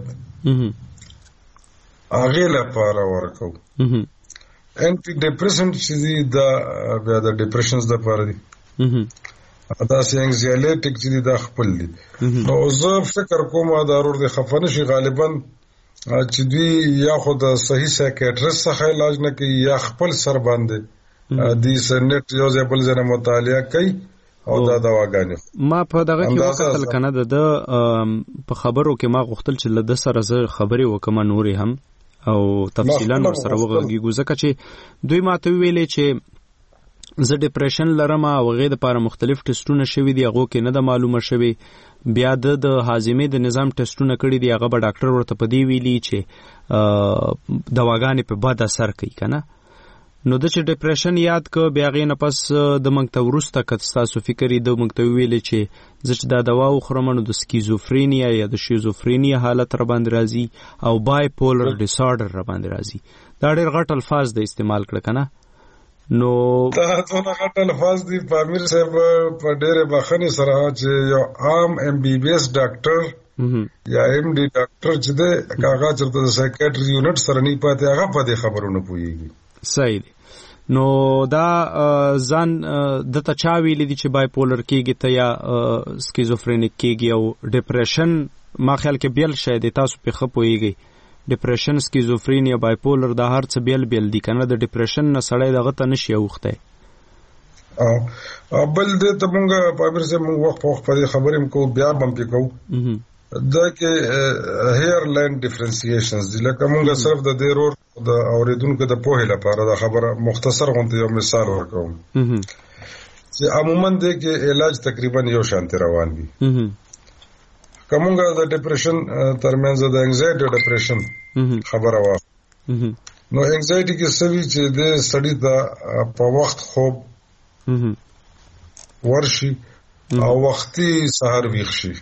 H: هغې لپاره ورکو. انټي ډپریسنټ چې دي دا بیا د ډپریشنز دپاره دي. داسې انګزایټیک چې دي دا خپل دي. نو زه فکر کوم دا ضرور دی خفه نه شي غالبا چې دوی یا خو د صحیح سایکیټریسټ څخه علاج نه کوي یا خپل سر باندې دی سنت یو ځای بل ځای مطالعه کوي او دا دواګانې.
A: ما په دغه کې وکتل کنه د په خبرو کې ما غوښتل چې له ده سره زه خبرې وکړم نورې هم او تفصیلا ورسره وغږېږو ځکه چې دوی ماته وویلې چې زه ډپریشن لرم او هغې دپاره مختلف ټسټونه شوي دي هغو کې نه ده معلومه شوې. بیا د د هاضمې د نظام ټسټونه کړي دي هغه به ډاکټر ورته په دې ویلي چې دواګانې په بد اثر کوي که نه. نو د چې ډپریشن یاد که بیا هغې نه پس د موږ ته وروسته که ستاسو فکر یې د موږ ته وویلې چې زه چې دا دوا وخورم نو د سکیزوفرینیا یا د شیزوفرینیا حالت را باندې راځي او بای پولر ډیسارډر را باندې راځي. دا ډېر غټ الفاظ د استعمال کړه که نه. نو
H: دا څونه غټ الفاظ دي پامیر صاحب په ډېرې بخښنې سره چې یو عام ایم بی بی ایس ډاکټر یا ایم ډي ډاکټر چې دی هغه چېرته د سایکیټري یونټ سره نه پاتې هغه په دې خبرو نه پوهېږي.
A: صحیح دی. نو دا ځان دته چا ویلی دي چې بای پولر کېږي ته یا سکیزوفرینیک کېږي او ډپریشن ما خیال کې بیل شی دی تاسو پې ښه پوهېږئ. ډپریشن سکیزوفرینیا بای پولر دا هر څه بیل بیل دي که نه. د ډپریشن نه سړی دغه ته نشي اوښتی.
H: بل دې ته مونږ پامیر صاحب مونږ وخت په وخت په دې خبرې هم کوو بیا به هم پې کوو. دا کې هیر لاین ډفرنسیشنز دي لکه مونږ صرف د دې رور د اورېدونکو د پوهې لپاره دا خبره مختصر غونته یو مثال ورکوم چې عموما دې کې علاج تقریبا یو شانتي روان وي. که مونږ د ډپریشن ترمنځ د انګزایټي او ډپریشن خبره واخلو نو انګزایټي کې څه وي چې د سړي ته په وخت خوب ورشي او وختي سهار ویښ شي.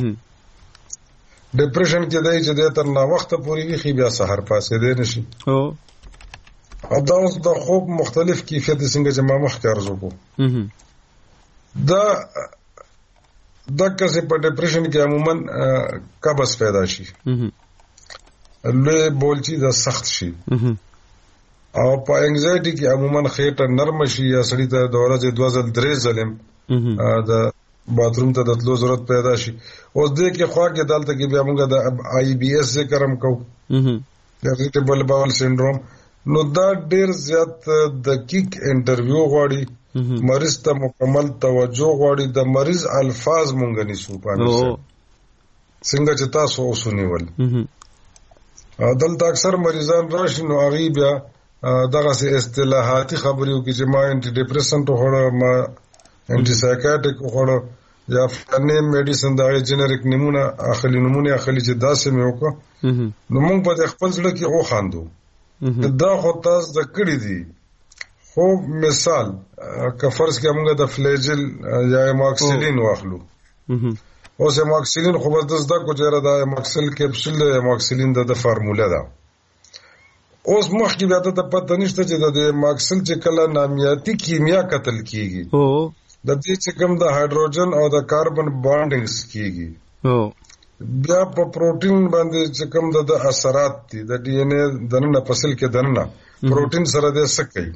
H: ډپریشن کې دی چې دی تر ناوخته پورې ویښي بیا سهار پاڅېدی نه شي. او دا اوس د خوب مختلف کیفیت دی څنګه چې ما مخکې عرض وکړو. دا دکه سه په ډپریشن کې عموما قبض پیدا شي لوی بولچی دا سخت شي او په انګزایټي کې عموما خېټه نرم شي یا سړی ته د ورځې دوه ځل درې ځلې د باتروم ته د تلو ضرورت پیدا شي. اوس دې کې خوا کې دلته کې بیا موږ د آی بی ایس ذکر هم کوو اریټیبل باول سینډروم. نو دا ډېر زیات دقیق انټرویو غواړي مریض ته مکمل توجه غواړي. د مریض الفاظ مونږ نیسو پامیر څنګه چې تاسو اوسونیول دلته اکثر مریضان راشي نو هغه بیا دغه سي اصطلاحاتي خبرې کوي چې ما انټي ډیپریسنټ وخوړم ما انټي سایکاټریک وخوړم یا فلانه میډیسن دا جنریک نمونه اخلي نمونه اخلي چې داسې مې وکړه نو موږ په خپل ځل کې او خاندو دا خو تاسو د کړی دي خو مثال که فرض کې موږ د فلیجل یا اماکسیلین واخلو او سه اماکسیلین خو بس د کو جره دا اماکسیل کیپسول د اماکسیلین د فارموله ده اوس مخکې بیا ته پته نشته چې د اماکسیل چې کله نامیاتي کیمیا قتل کیږي او د دې چې کوم د هایدروجن او د کاربن بانډینګز کیږي او بیا په پروتین باندې چې کوم د اثرات دي د ډي ان اے دنه فصل کې دنه پروتین سره د سکي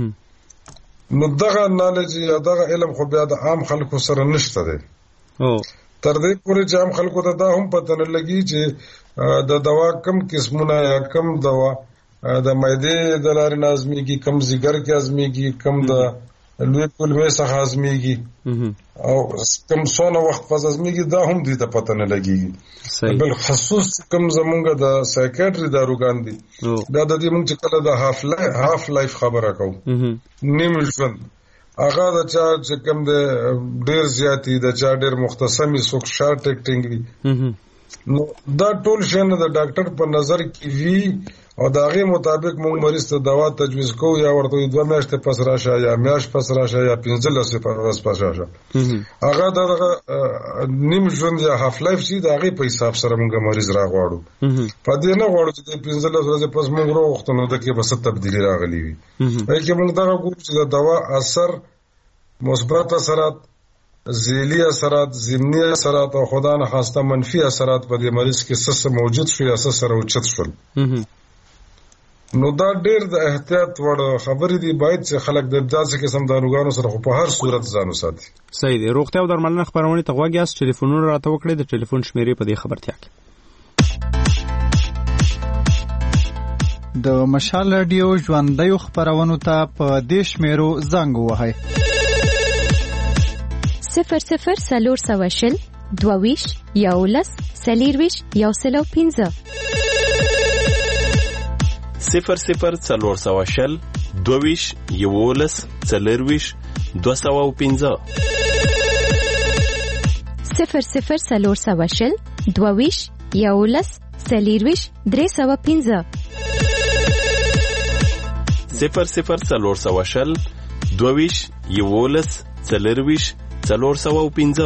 H: نو دغه نالج یا دغه علم خو بیا د عام خلکو سره نشته دی او تر دې پورې چې عام خلکو ته دا هم پته نه لګي چې د دوا کم قسمونه یا کم دوا د معدې د لارې نازميږي کم زیګر کې ازميږي کم د لوی کولمې څخه ازميږي او کم څونه وخت پس ازميږي دا هم دې ته پته نه لګي بل خصوص کم زمونږ د سایکیاتري داروګان دي دا د دې موږ چې کله د هاف لایف هاف لایف خبره کوو نیم ژوند هغه د چا چې کم د ډیر زیاتی د چا ډیر مختصمي سوک شارټ اکټینګ وي نو دا ټول شنه د ډاکټر په نظر کې وی او دا غي مطابق موږ مریض ته دوا تجویز کوو یا ورته دوه میاشتې پس راشه یا میاشت پس راشه یا پنځه لسه پس راشه هغه دغه نیم ژوند یا هاف لایف شي دا غي په حساب سره موږ مریض راغواړو په دې نه غواړو چې پنځه لسه پس موږ وروختنو د کې بس تبدیلی راغلی وي بلکې موږ دا غواړو چې د دوا اثر مثبت اثرات ذیلی اثرات ضمنی اثرات او خدا نه خواسته منفي اثرات په دې مریض کې څه موجود شي یا څه سره اوچت شول نو دا ډېر د احتیاط وړ خبرې دي باید چې خلک د داسې قسم داروګانو سره په هر صورت ځان وساتي
A: صحیح دی روغتیا او درملنه خبرونه ته غواګیاس ټلیفونونه راته وکړئ د ټلیفون شمیرې په دې خبرتیا کې
F: د مشال رادیو ژوندۍ خبرونه ته په دې شمیرو زنګ وهئ
G: صفر صفر سلور سواشل دوویش یولس سلیرویش یوسلو پینزه
E: صفر صفر څلور سوه شل دوه یولس څلرویش دوه سوه پنځه
G: صفر صفر څلور سوه شل دوه یولس څلرویش درې سوه پنځه
E: صفر صفر څلور سوه شل دوه یولس څلرویش څلور سوه پنځه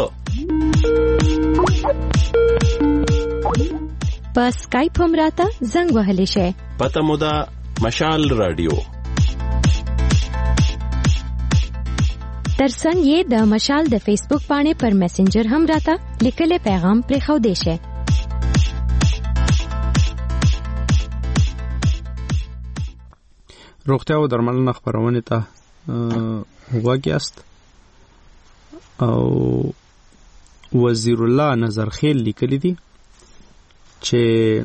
G: په سکایپ هم راته زنګ وهلی شئ
E: پته مو ده مشال رادیو
G: ترڅنګ یې د مشال د فیسبوک باندې پر میسنجر هم راته لیکلي پیغام پرېښودی شئ
A: روغتیا او درملنه خبرونه ته وګیاست او وزیر الله نظرخیل لیکلی دي چې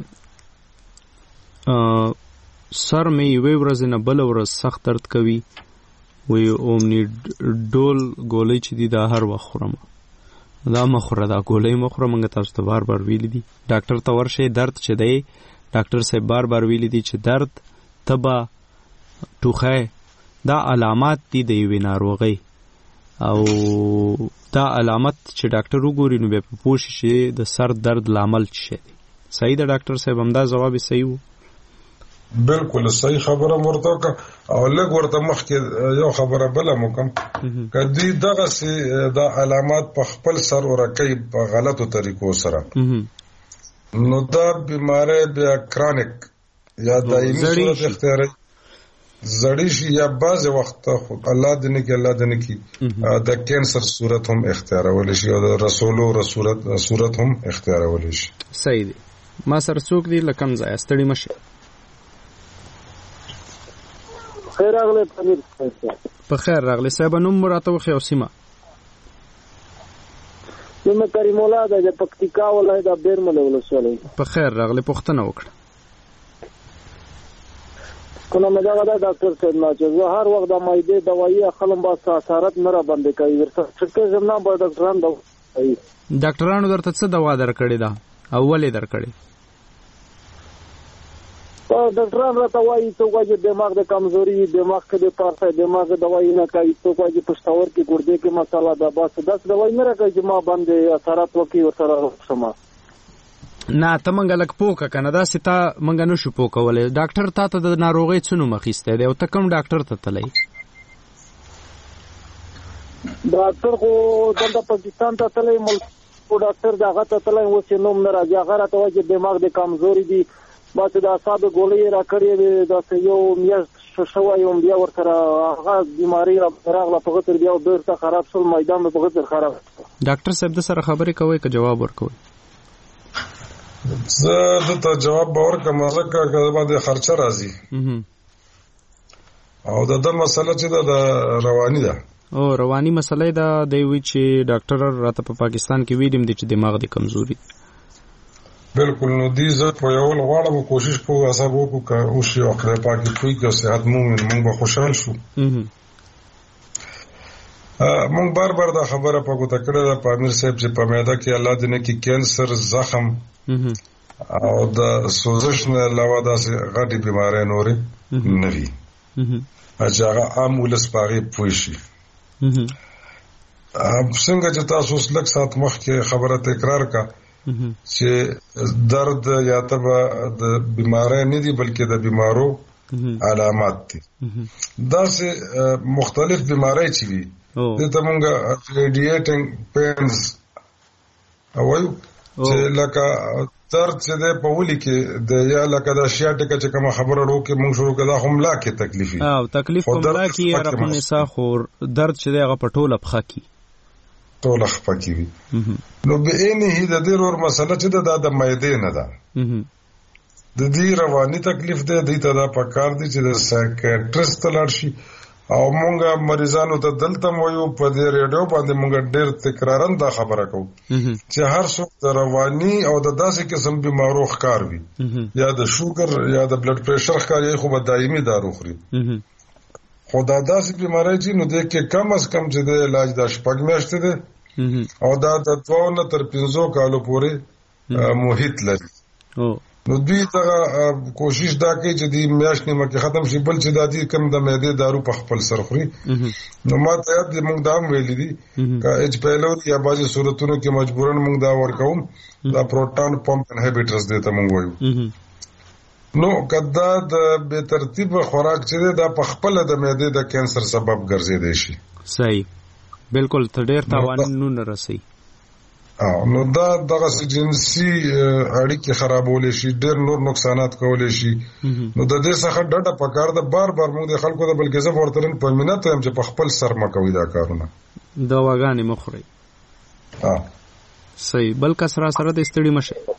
A: سر مې یوې ورځې نه بل ورځ سخت درد کوي وی اومنی ډول ګولۍ چې دي دا هر وخت خورم دا مخوره دا ګولۍ مخوره موږ تاسو ته بار بار ویلي دي ډاکټر ته ورشئ درد چې دی ډاکټر صاحب بار بار ویلي دي چې درد تبه ټوخی دا علامات دي د یوې ناروغۍ او دا علامت چې ډاکټر وګوري نو به پوه شي چې د سر درد لامل څه دی صحیح ده ډاکټر صاحب همدا جواب صحیح وو
H: بالکل صحیح خبره ورته او لږ ورته مخکې یو خبره بل مو کوم کدی دغه سي د علامات په خپل سر ورکې په غلطو طریقو سره نو دا بیماری بیا کرونیک یا دایمي صورت اختیاري زړی شي یا بعض وخت الله دې نه کې الله دې نه کې د کینسر صورت هم اختیارول شي او د رسولو رسولت صورت هم اختیارول شي
A: صحیح دی ما سره څوک دی لکم ځای ستړي مشه
I: خیر راغلی پنیر
A: په خیر راغلی صاحب نوم راته وخی او سیمه
I: نوم کریم الله د پکتیکا ولایت د بیرمل ولسوالۍ
A: په خیر راغلی پښتنه وکړه
I: کله مې دا غدا ډاکټر صاحب نه چې زه هر وخت د مایده دوايي اخلم با اثرات نه را باندې کوي ورته څه زمنا به ډاکټران دا
A: ډاکټرانو درته څه دوا درکړې ده او ولې درکړې؟
J: ډاکټران راته وایي څوک وایي دماغ د کمزوري دماغ کې د پارسه دماغ دوايي نه کوي څوک وایي پښتور کې ګردې کې مساله ده بس داس دوايي نه راکوي چې ما باندې اثرات وکړي ورسره شمه
A: نه ته مونږ لک پوکه کنه دا ستا مونږ نشو پوکولې ډاکټر تا ته د ناروغي څنو مخېسته دی او ته کوم ډاکټر ته تللی؟
J: ډاکټر خو دلته پاکستان ته تللی ملک ډاکټر دغه ته تللی اوس یې نوم نه راځي هغه راته وایي چې دماغ د کمزوري دي بس د اعصاب ګولۍ راکړې وې داسې یو میاشت شوی یم بیا ورسره هغه بیماري راغله په غتر بیا بیرته خراب شول میدان په غتر خراب
A: ډاکټر صاحب د سره خبرې کوئ که جواب ورکوئ؟
H: زه دته جواب به ورکړم ځکه که باندې خرچه راځي او د ده مسله چې ده د رواني ده
A: او رواني مسله ده دی وی چې ډاکټر راته په پاکستان کې ویلیم دی چې دماغ دی کمزوري
H: بالکل نو دی زه په یو غواړم کوشش کوو اصاب وکړو که اوسې او خدای پاک دې پوهېږي او صحت مومن موږ به خوشحال شو. موږ بار بار دا خبره په ګوته کړې ده په امیر صاحب چې په معده کې الله دې نه کړي کینسر زخم او د سوزش نه علاوه داسې غټې بیمارۍ نورې نه وي چې هغه عام ولس په هغې پوه شي. څنګه چې تاسو اوس لږ ساعت مخکې خبره تکرار کا چې درد یا ته د بیماری نه دي بلکې د بیمارو علامات دي. داسې مختلف بیماری چې وي دته مونږ ریډیټینګ پینز وایو چې لکه درد چې دی په ولي کې د یا لکه د شیاټیکه چې کومه خبره وکړو کې مونږ شروع کړه خو ملا کې تکلیف وي
A: او تکلیف په ملا کې رقم نسا خو درد چې دی هغه په ټوله پخه کې
H: ټوله خپه کې وي. نو به اینه د دې ور مسله چې دا د معدې نه ده د دې رواني تکلیف دی د ته دا پکار دي چې د سایکیاټریست لاړ شي او مونږه مریضانو ته دلته وایو په دې ریډیو باندې مونږ ډېر تکرارن دا خبره کوو چې هر څوک د رواني او د داسې قسم بیمارو ښکار وي یا د شوګر یا د بلډ پریشر ښکار یا خو به دایمي دارو خوري خو دا داسې بیماری چې نو دې کې کم از کم چې د علاج دا شپږ میاشتې دی او دا د دوه نه تر پنځو کالو پورې محیط لري. نو دوی ته کوشش دا کوي چې د میاشت نیمه کې ختم شي بل چې دا دي کم د معدې دارو په خپل سر خوري. نو ما ته یاد دي مونږ دا هم ویلي دي که ایچ پیلور یا بعضې صورتونو کې مجبورن مونږ دا ورکوم دا پروټان پمپ انهیبیټرز دی ته مونږ وایو. نو که دا د بې ترتیبه خوراک چې دی دا په خپله د معدې د کینسر سبب ګرځېدی شي.
A: صحیح بالکل ته ډېر تاوانونه رسوي.
H: نو دا دغه جنسي اړیکې خرابولی شي ډېر نور نقصانات کولی شي. نو د دې څخه ډډه پکار ده بار بار موږ د خلکو ته بلکې زه ورته نن په مینه ته یم چې په خپل سر مه کوئ دا کارونه
A: دواګانې مه خورئ. صحیح بل کس را سره د ستړي مه شئ.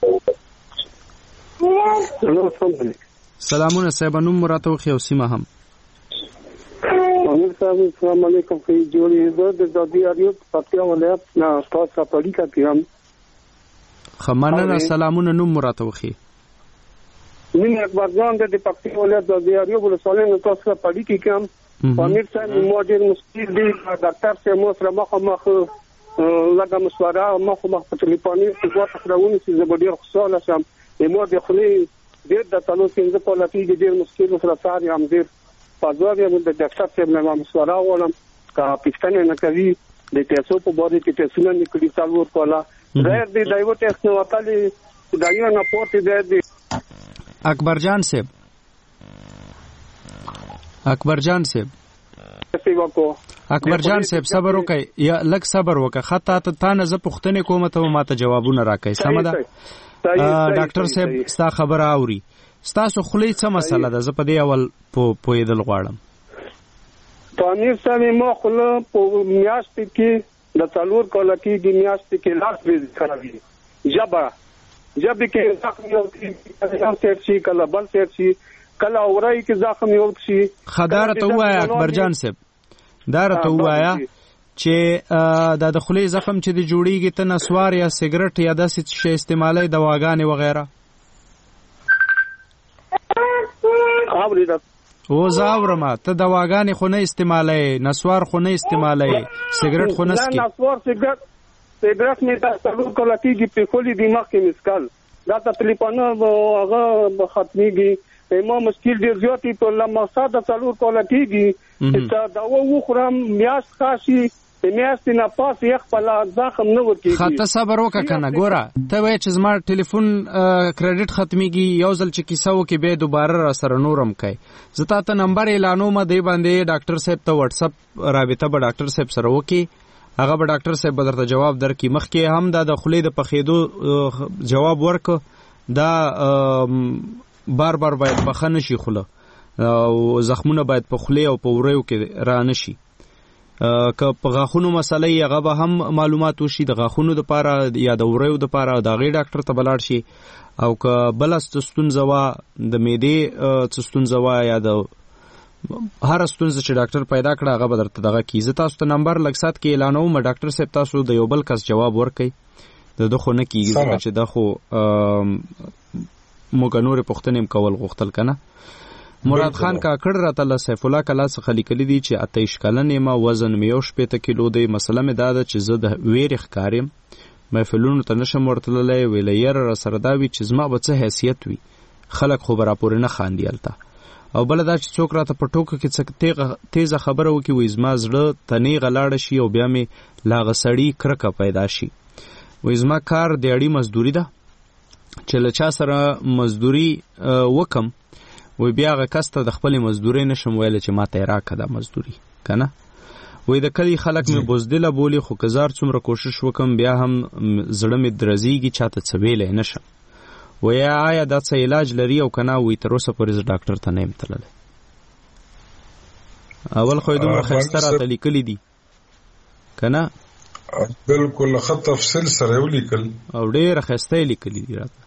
A: سلامونه صاحب نوم مو راته وښیئ او سیمه هم.
J: امیر صاحب السلام علیکم خی جوړې زه د دادی اړیو پکتیا ولایت نه تاسو ته پړی کوم.
A: خمانه سلامونه نوم مو راته وښیئ.
J: مين اکبر جان د پکتیا ولایت د دادی اړیو ولسوالۍ نه تاسو ته پړی کوم. امیر صاحب مو ډېر مشکل دی ډاکټر سره مو سره مخ مخ لږه مشوره مخ مخ په ټلیفوني څه خبرونه چې زه ډېر خوشاله شم. مو د خلی ډېر د تلو څنګه په لټي ډېر مشکل سره ساري هم ډېر پازوار یم د ډاکټر صاحب نه مشوره غواړم که پښتنه نه کوي د تاسو په باره کې تاسو نه نکړي څلور کولا غیر دی دایو ټیکس نو وتالی دایو نه پورته دی.
A: اکبر جان صاحب اکبر جان صاحب اکبر جان صاحب صبر وکړئ یا لږ صبر وکړه خطا ته تا نه زه پوښتنې کوم ته ماته جوابونه راکړئ سمه ده. ډاکټر صاحب ستا خبره اوري ستاسو خولې څه مسله ده زه په دې اول پوهېدل غواړم.
J: په امیر صاحب ما خوله په میاشتې کې د څلور کاله کېږي میاشتې کې لاس ورځې خرابېږي ژبه ژبې کې زخم یو سیټ شي کله بل سیټ شي کله اورۍ کې زخم یو شي.
A: ښه دا راته ووایه اکبر جان صاحب دا راته ووایه چې دا د خولې زخم چې د جوړېږي ته نسوار یا سګرټ یا داسې شی استعمالوي دواګانې وغیره. او زه اورم ته دواګانې خو نه استعمالوي نسوار خو نه استعمالوي سګرټ خو نه څکي.
J: نسوار سګرټ سګرټ مې تاسو کله کېږي په خولي دماغ کې مسکل دا تکلیفونه هغه ختميږي ما مشکل ډیر زیاتی په لمسا د څلور کوله کیږي چې دا و خورم میاس خاصي میاس نه پاس یخ په ځخم نه ورکیږي.
A: خاطر صبر وکړه کنه ګوره ته وای چې زما ټلیفون کریډټ ختميږي یو ځل چې کیسه وکي به دوباره را سره نورم کوي. زه تاسو نمبر اعلانوم دی باندې ډاکټر صاحب ته واتس اپ رابطه به ډاکټر صاحب سره وکي هغه به ډاکټر صاحب به درته جواب درکړي. مخکې هم دا د خولې د پخېدو جواب ورک دا بار بار باید پخه نشي خوله او زخمونه باید په خولې او په وریو کې را نشي. که په غاښونو مسلې هغه به هم معلومات وشي د غاښونو د پاره یا د وریو د پاره د غي ډاکټر ته بلاړ شي او که بل ستونزه وا د معدې ستونزه وا یا د هر ستونزه چې ډاکټر پیدا کړه هغه به درته دغه کیزه تاسو ته نمبر لګسات کې اعلانوم ډاکټر صاحب تاسو د یو بل کس جواب ورکړي د دغه نه کیږي چې دغه موږ نور پښتنیم کول غوښتل کنه. مراد خان کاکړ راته له سیف الله کلا څخه لیکلي دي چې اتهش کلن ما وزن مې یو شپېته کیلو دی. مسله مې دا ده چې زه د ویرې ښکارم محفلونو ته نشم ورتللی ویله یاره را سره دا وي چې زما به څه حیثیت وي خلک خو به راپورې نه خاندي هلته او بله دا چې څوک راته په ټوکه کې څه تیزه خبره وکړي وایي زما زړه تنې غلاړه شي او بیا مې له هغه سړي کرکه پیدا شي. وایي زما کار د اړي مزدوري ده چې له چا سره مزدوري وکم وی بیا هغه کس ته د خپلې مزدورۍ نشم ویلی چې ما ته یې راکړه دا مزدوري کنه. وی د کلي خلک مې بزدله بولي خو که زار څومره کوشش وکم بیا هم زړه مې درزیږي چاته څه ویلی نشم. وی آیا دا څه علاج لري او که نه وی تر اوسه پورې زه ډاکټر ته نه یم تللی. اول خو یې دومره ښایسته راته لیکلي دي کنه
H: بالکل ښه تفصیل سره یې ولیکل
A: او ډېره ښایسته یې لیکلي دي راته.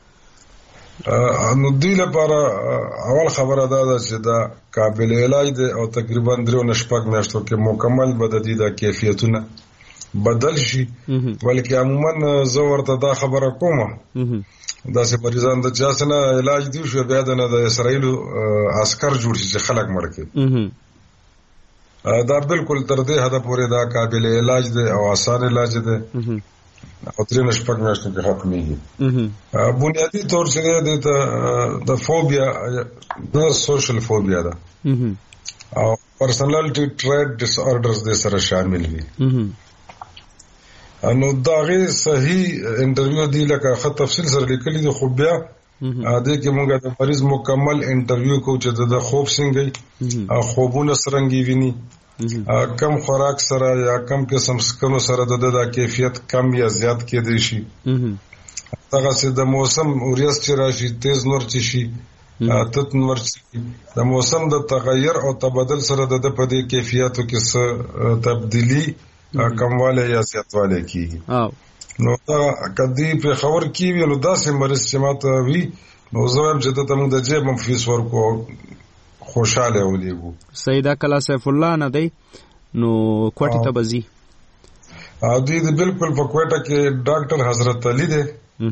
H: نو دوی لپاره اول خبره دا ده چې دا قابل علاج دی او تقریبا درې نه شپږ میاشتو کې مکمل به د دې د کیفیتونه بدل شي. بلکې عموما زه ورته دا خبره کوم داسې مریضان د چا نه علاج دی شو بیا د اسرائیلو عسکر جوړ شي چې خلک مړ کړي. دا بالکل تر دې حده پورې دا قابل علاج دی او آسان علاج دی او درې نه شپږ میاشتو کې ختمېږي. بنیادي طور چې دی ته د فوبیا د سوشل فوبیا ده او پرسنالټي ټریټ ډیس آرډرز د سره شامل وي. نو دا غي صحیح انټرویو دی لکه خط تفصیل سره لیکلي دي خو بیا د کې موږ د مریض مکمل انټرویو کو چې د خوب څنګه او خوبونه څنګه ویني کم خوراک سره یا کم قسم سکنو سره د د کیفیت کم یا زیات کېدای شي. هغه چې د موسم اوریاس چې راشي تیز نور چې شي تت نور چې د موسم د تغیر او تبدل سره د په دې کیفیتو کې څه تبدیلی کمواله یا زیاتواله کیږي. نو دا کدی په خبر کیږي نو داسې مریض چې ماته وی نو زه هم چې ته موږ د جیب مفیس ورکو خوشاله ولېګو.
A: سیدا کلا سیف الله نه دی نو کوټه ته بزي
H: او دې بالکل په کوټه کې ډاکټر حضرت علي دی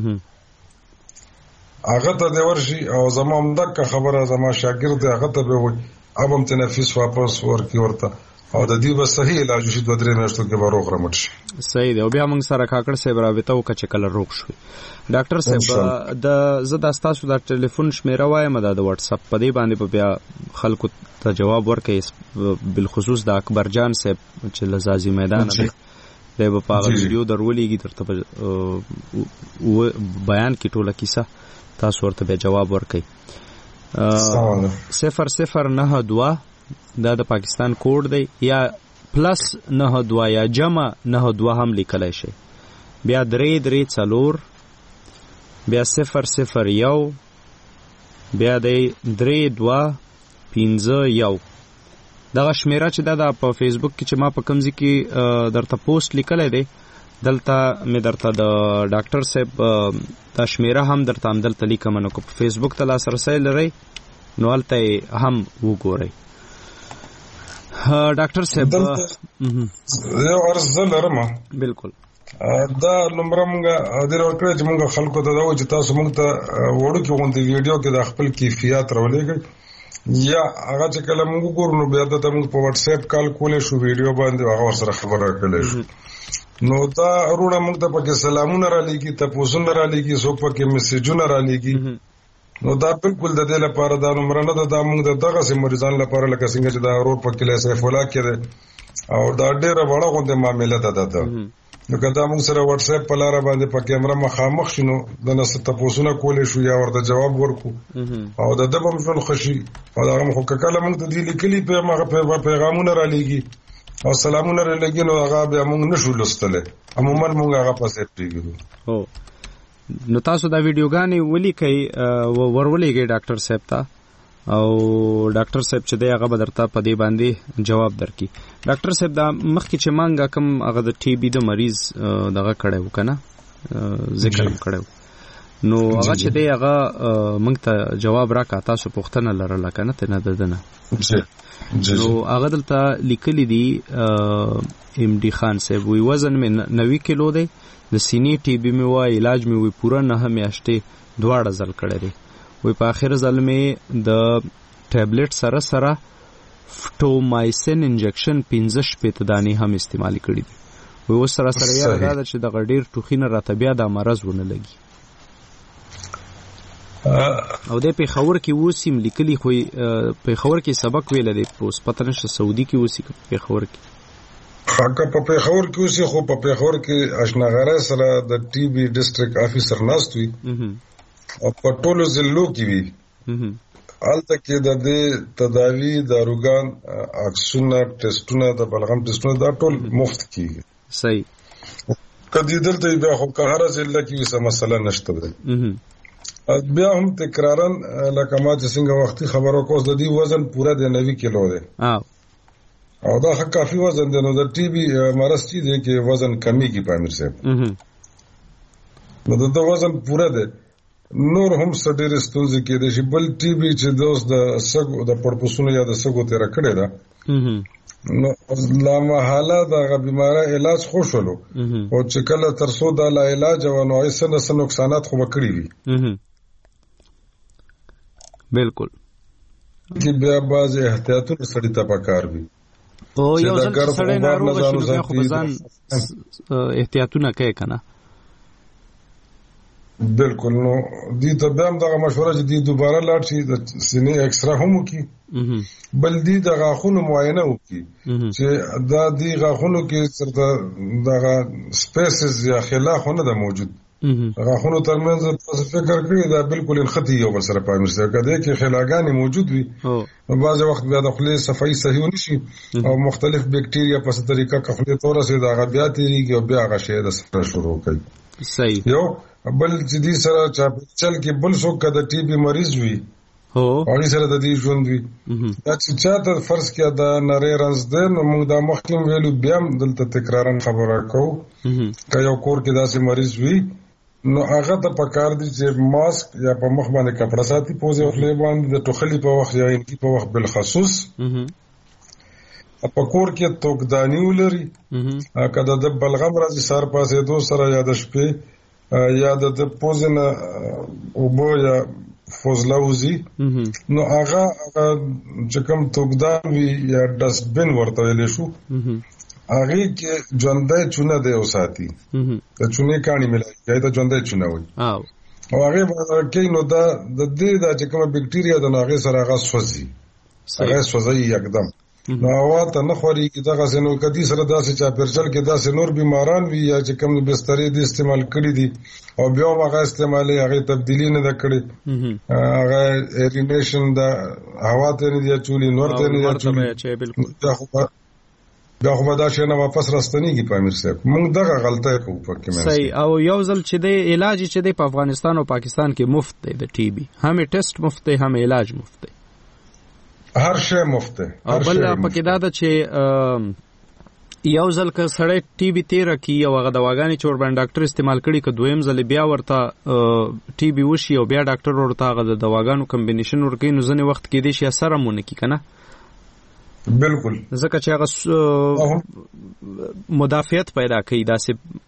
H: هغه ته د ورشي او زما هم دغه خبره زما شاګرد هغه ته به وي اب هم تنفس واپس ورکی ورته او د دې به صحیح علاج شي دوه درې میاشتو کې به روغ رمټ شي.
A: صحیح دی او بیا موږ سره کاکړ صاحب رابطه وکړه چې کله روغ شوي. ډاکټر صاحب د زه د ستاسو د ټلیفون شمیره وایم دا د واتس اپ په دې باندې په بیا خلکو ته جواب ورکړي بالخصوص د اکبر جان صاحب چې لزازي میدان دی دی په هغه ویډیو درولېږي درته بیان کې ټوله کیسه تاسو ورته به جواب ورکړي. صفر صفر نه دوه دا د پاکستان کوډ دی یا پلس نه دوه یا جمع نه دوه هم لیکلی شي بیا درې درې څلور بیا صفر صفر یو بیا دی درې دوه پنځه یو. دغه شمیره چې دا د په فیسبوک کې چې ما په کوم ځای کې درته پوسټ لیکلی دی دلته مې درته د ډاکټر صاحب دا شمیره هم درته همدلته لیکم نو که په فیسبوک ته لاسرسی لرئ نو هلته یې هم وګورئ. ډاکټر صاحب
H: یو عرض لرم
A: بالکل
H: دا نمبر موږ د ورکړې چې موږ خلکو ته دا و چې تاسو موږ ته وړو کې غونډې ویډیو کې د خپل کیفیت راولېږئ یا هغه چې کله موږ ګورو نو بیا ته موږ په واتس اپ کال کولې شو ویډیو باندې هغه سره خبره کولې شو نو دا ورونه موږ ته پکې سلامونه را لېږي، تپوسونه را لېږي، څوک پکې میسیجونه را لېږي. نو دا بالکل د دې لپاره دا نمبر نه ده، دا موږ د دغسې مریضانو لپاره لکه څنګه چې دا ورور په کلی سیف الله کې دی او دا ډېره وړه غوندې معامله ده ده ده نو که دا موږ سره واټس اپ په لاره باندې په کیمره مخامخ شي نو د نه څه تپوسونه کولی شو یا ورته جواب ورکړو او د ده به هم ژوند ښه شي. او دغه خو که کله موږ ته دې لیکلي پیغامونه را لېږي او سلامونه را لېږي نو هغه بیا موږ نه شو لوستلی، عموما موږ هغه پسې پرېږدو.
A: نو تاسو دا ویډیوګانې ولیکئ ورولېږئ ډاکټر صاحب ته او ډاکټر صاحب چې دی هغه به درته په دې باندې جواب درکړي. ډاکټر صاحب دا مخکې چې مانګه کوم هغه د ټي بي د مریض دغه کړی و که نه ذکر هم کړی و نو هغه چې دی هغه موږ ته جواب راکړه، تاسو پوښتنه لرله که نه ترې نه د ده نه نو هغه دلته لیکلي دي ام ډي خان صاحب وی وزن مې نوي کیلو دی، د سینې ټي بي مې وای علاج مې وی پوره نهه میاشتې دواړه ځل کړی دی. وی په آخر ځل مې د ټابلیټ سره سره فټومایسین انجکشن پنځه شپېته دانې هم استعمال کړي دي. وی اوس سره سره یاره دا ده چې دغه ډېر ټوخي نه راته بیا دا مرض ونه لګي. او دی پېښور کې اوس هم لیکلي خو پېښور کې سبق ویلی دی، اوس پته نشته سعودي کې اوسي که پېښور کې
H: که په پېښور کې اوسي خو په پېښور کې اشناغرۍ سره د ټي بي ډسټرکټ افیسر ناست وي او په ټولو ضلعو کې وي، هلته کې د دې تداوي داروګان عکسونه ټسټونه د بلغم ټسټونه دا ټول مفت کېږي.
A: صحیح
H: که دې دلته وي بیا خو که هره ضلع کې وي څه مسله نشته دی. بیا هم تکرارا لکه ما چې څنګه وختي خبر وکړ اوس د دې وزن پوره د نوي کیلو دی او دا ښه کافي وزن دی. نو د ټي بي مرض چې دی کې وزن کمیږي په امیر صاحب، نو د ده وزن پوره دی. نور هم څه ډېرې ستونزې کېدای شي. بل ټي بي چې د اوس د سږو د پړپوسونو یا د سږو تېره کړې ده نو لامحاله دغه بیمارۍ علاج خو شولو او چې کله تر څو دا لا علاج و نو هغې څه نه څه نقصانات خو به کړي وي.
A: بالکل
H: کې بیا بعضې احتیاطونه سړي ته پکار وي
A: او یو ځل چې سړی ناروغه شي نو بیا خو به ځان احتیاطونه کوي که نه.
H: بالکل نو دې ته بیا هم دغه مشوره چې دې دوباره لاړ شي د سینې اکسرا هم وکړي، بل دې د غاښونو معاینه وکړي چې دا دې غاښونو کې چېرته دغه سپیسز یا خلا خو نه ده موجود، غاښونو ترمنځ فکر کړي دا بالکل نښتي یو بل سره په امیر صاحب که دې کې خلاګانې موجود وي نو بعضې وخت بیا د خولې صفایي صحیح ونه شي او مختلف بکټیریا په څه طریقه که خولې ته ورسېد هغه بیا تېرېږي او بیا هغه شی د سره شروع کوي.
A: صحیح.
H: یو بل چې دې سره چاپېچل کې بل څوک که د ټي بي مریض وي هغې سره د دې ژوند وي دا چې چاته فرض کړه دا نری رنځ دی نو موږ دا مخکې هم ویلو بیا هم دلته تکرارا خبره کوو که یو کور کې داسې مریض وي نو هغه ته پکار دي چې ماسک یا په مخ باندې کپړه ساتي پوزې او خولې باندې د ټوخلي په وخت یا انکي په وخت بالخصوص په کور کې توکداني ولري که د بلغم راځي سهار پاڅېدو سره یا د شپې یا د پوزې نه اوبه یا فوزله وځي نو هغه چې کوم توکدان وي یا ډسټبین ورته ویلی شو هغې کې ژوندی چونه دی وساتي د چونې کاڼي میلاوي هغې ته ژوندی چونه وایي او هغې به کوي نو دا د دې دا چې کومه بکټیریا ده نو هغې سره هغه سوځي هغه سوځوي یکدم نو هوا ته نه خورېږي دغسې نو که دې سره داسې چاپېرچل کې داسې نور بیماران وي یا چې کوم بسترې دې استعمال کړي دي او بیا هم هغه استعمالوي هغې تبدیلي نه ده کړې هغه ایرینیشن د هوا ته نه دي اچولي نور ته نه دي اچولي بیا خو به دا شی نه واپس راستنېږي په امیر صاحب موږ دغه غلطۍ کوو پکې.
A: صحیح. او یو ځل چې دی علاج چې دی په افغانستان او پاکستان کې مفت دی د ټي بي، هم ټیسټ مفت دی هم علاج مفت دی،
H: هر شی مفت دی.
A: او بل پکې دا ده چې یو ځل که سړی ټي بي تېره کړي او هغه دواګانې چې ورباندې ډاکټر استعمال کړي که دویم ځل بیا ورته ټي بي وشي او بیا ډاکټر ورته هغه د دواګانو کمبینیشن ورکوي نو ځینې وخت کېدای شي اثر هم ونه کړي که نه.
H: بالکل.
A: ځکه چې هغه مدافعت پیدا کوي داسې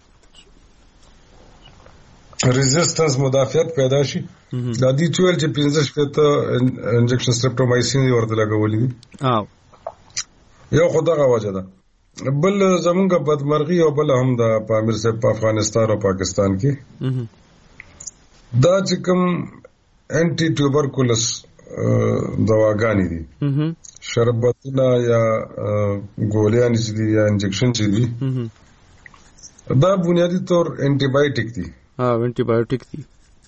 H: ریزیسټنس مدافعت پیدا شي دا دي چې ول چې پنځه شپېته انجکشن سټریپټومایسین ورته لګولي دي یو خو دغه وجه ده بل زمونږ بدمرغي او بل هم د پامیر صاحب په افغانستان او پاکستان کې دا چې کوم انټي ټیوبرکولس دواګانې دي شربتونه یا ګولیانې چې دي یا انجکشن چې دي دا بنیادی طور انټي بایوټیک دي
A: ها انټي بایوټیک دي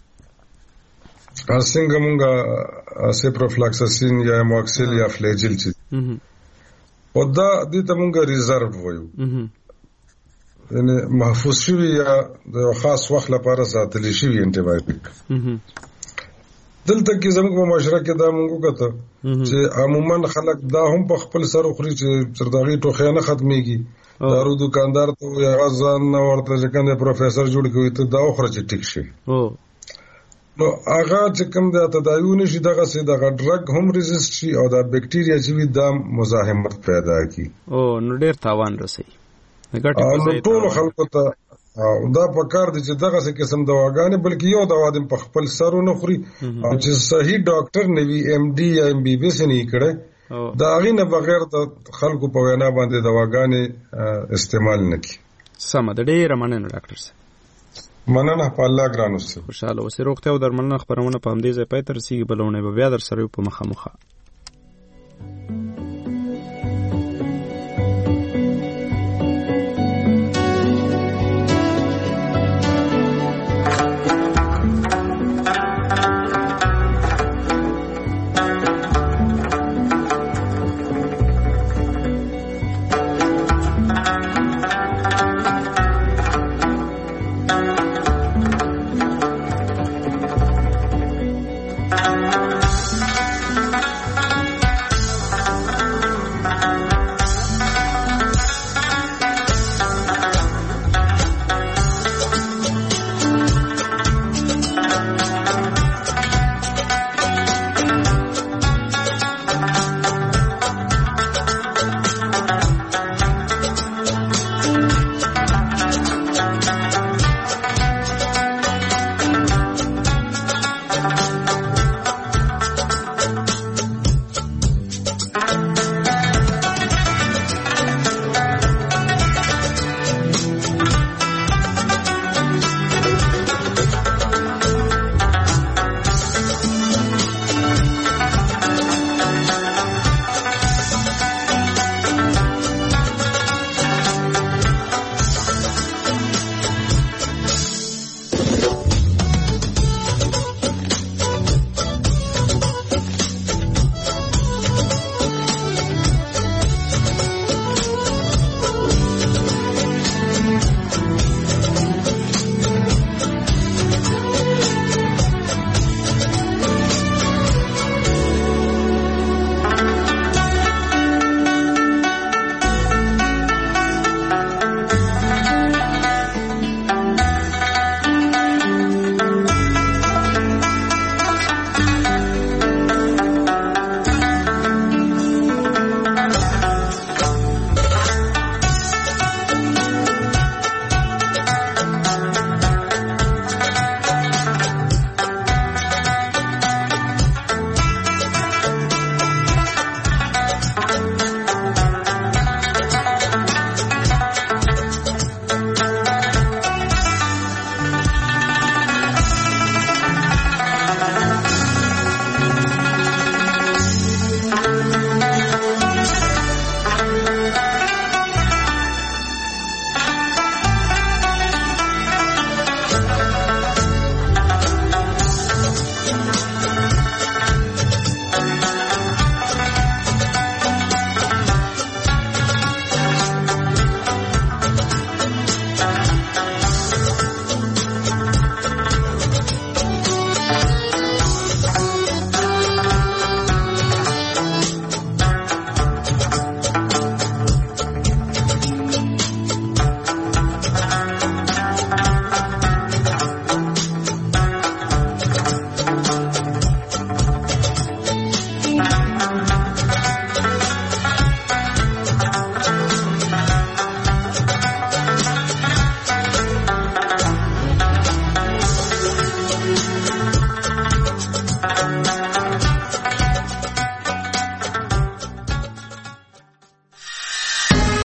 H: څنګه مونږه سیپروفلاکساسین یا موکسیل یا فلیجل چې او دا دې ته مونږه ریزرو وایو یعنی محفوظ شوی یا د خاص وخت لپاره ساتل شوی انټي بایوټیک دلته کې زموږ په معاشره کې دا مونږ وکړه چې عموما خلک دا هم په خپل سر خوري چې چرداغي ټوخه نه ختميږي دارو دکاندار ته یا ځان نه ورته ځکه پروفیسور جوړ کوي ته دا خو چې ټیک شي نو هغه چې کوم د تداوی نشي دغه سي دغه ډرګ هم ریزیست شي او دا بکټیریا چې وي دا مزاحمت پیدا کوي
A: او نو ډیر تاوان رسي
H: نو ټول خلکو ته دا په کار دي چې دغه څه قسم دواګانې بلکې یو دوا د په خپل سرونه خوري او چې صحیح ډاکټر نوي ایم ډي یا ایم بي بي اس نه کړي دا غینه بغیر د خلکو په وینا باندې دواګانې استعمال نکړي.
A: سم د ډیر مننه ډاکټر صاحب.
H: مننه په الله ګران اوسه.
A: خوشاله اوسه. روغتیا او درملنه خبرونه په همدې ځای پای تر رسیدي بلونه به بیا در سره په مخه مخه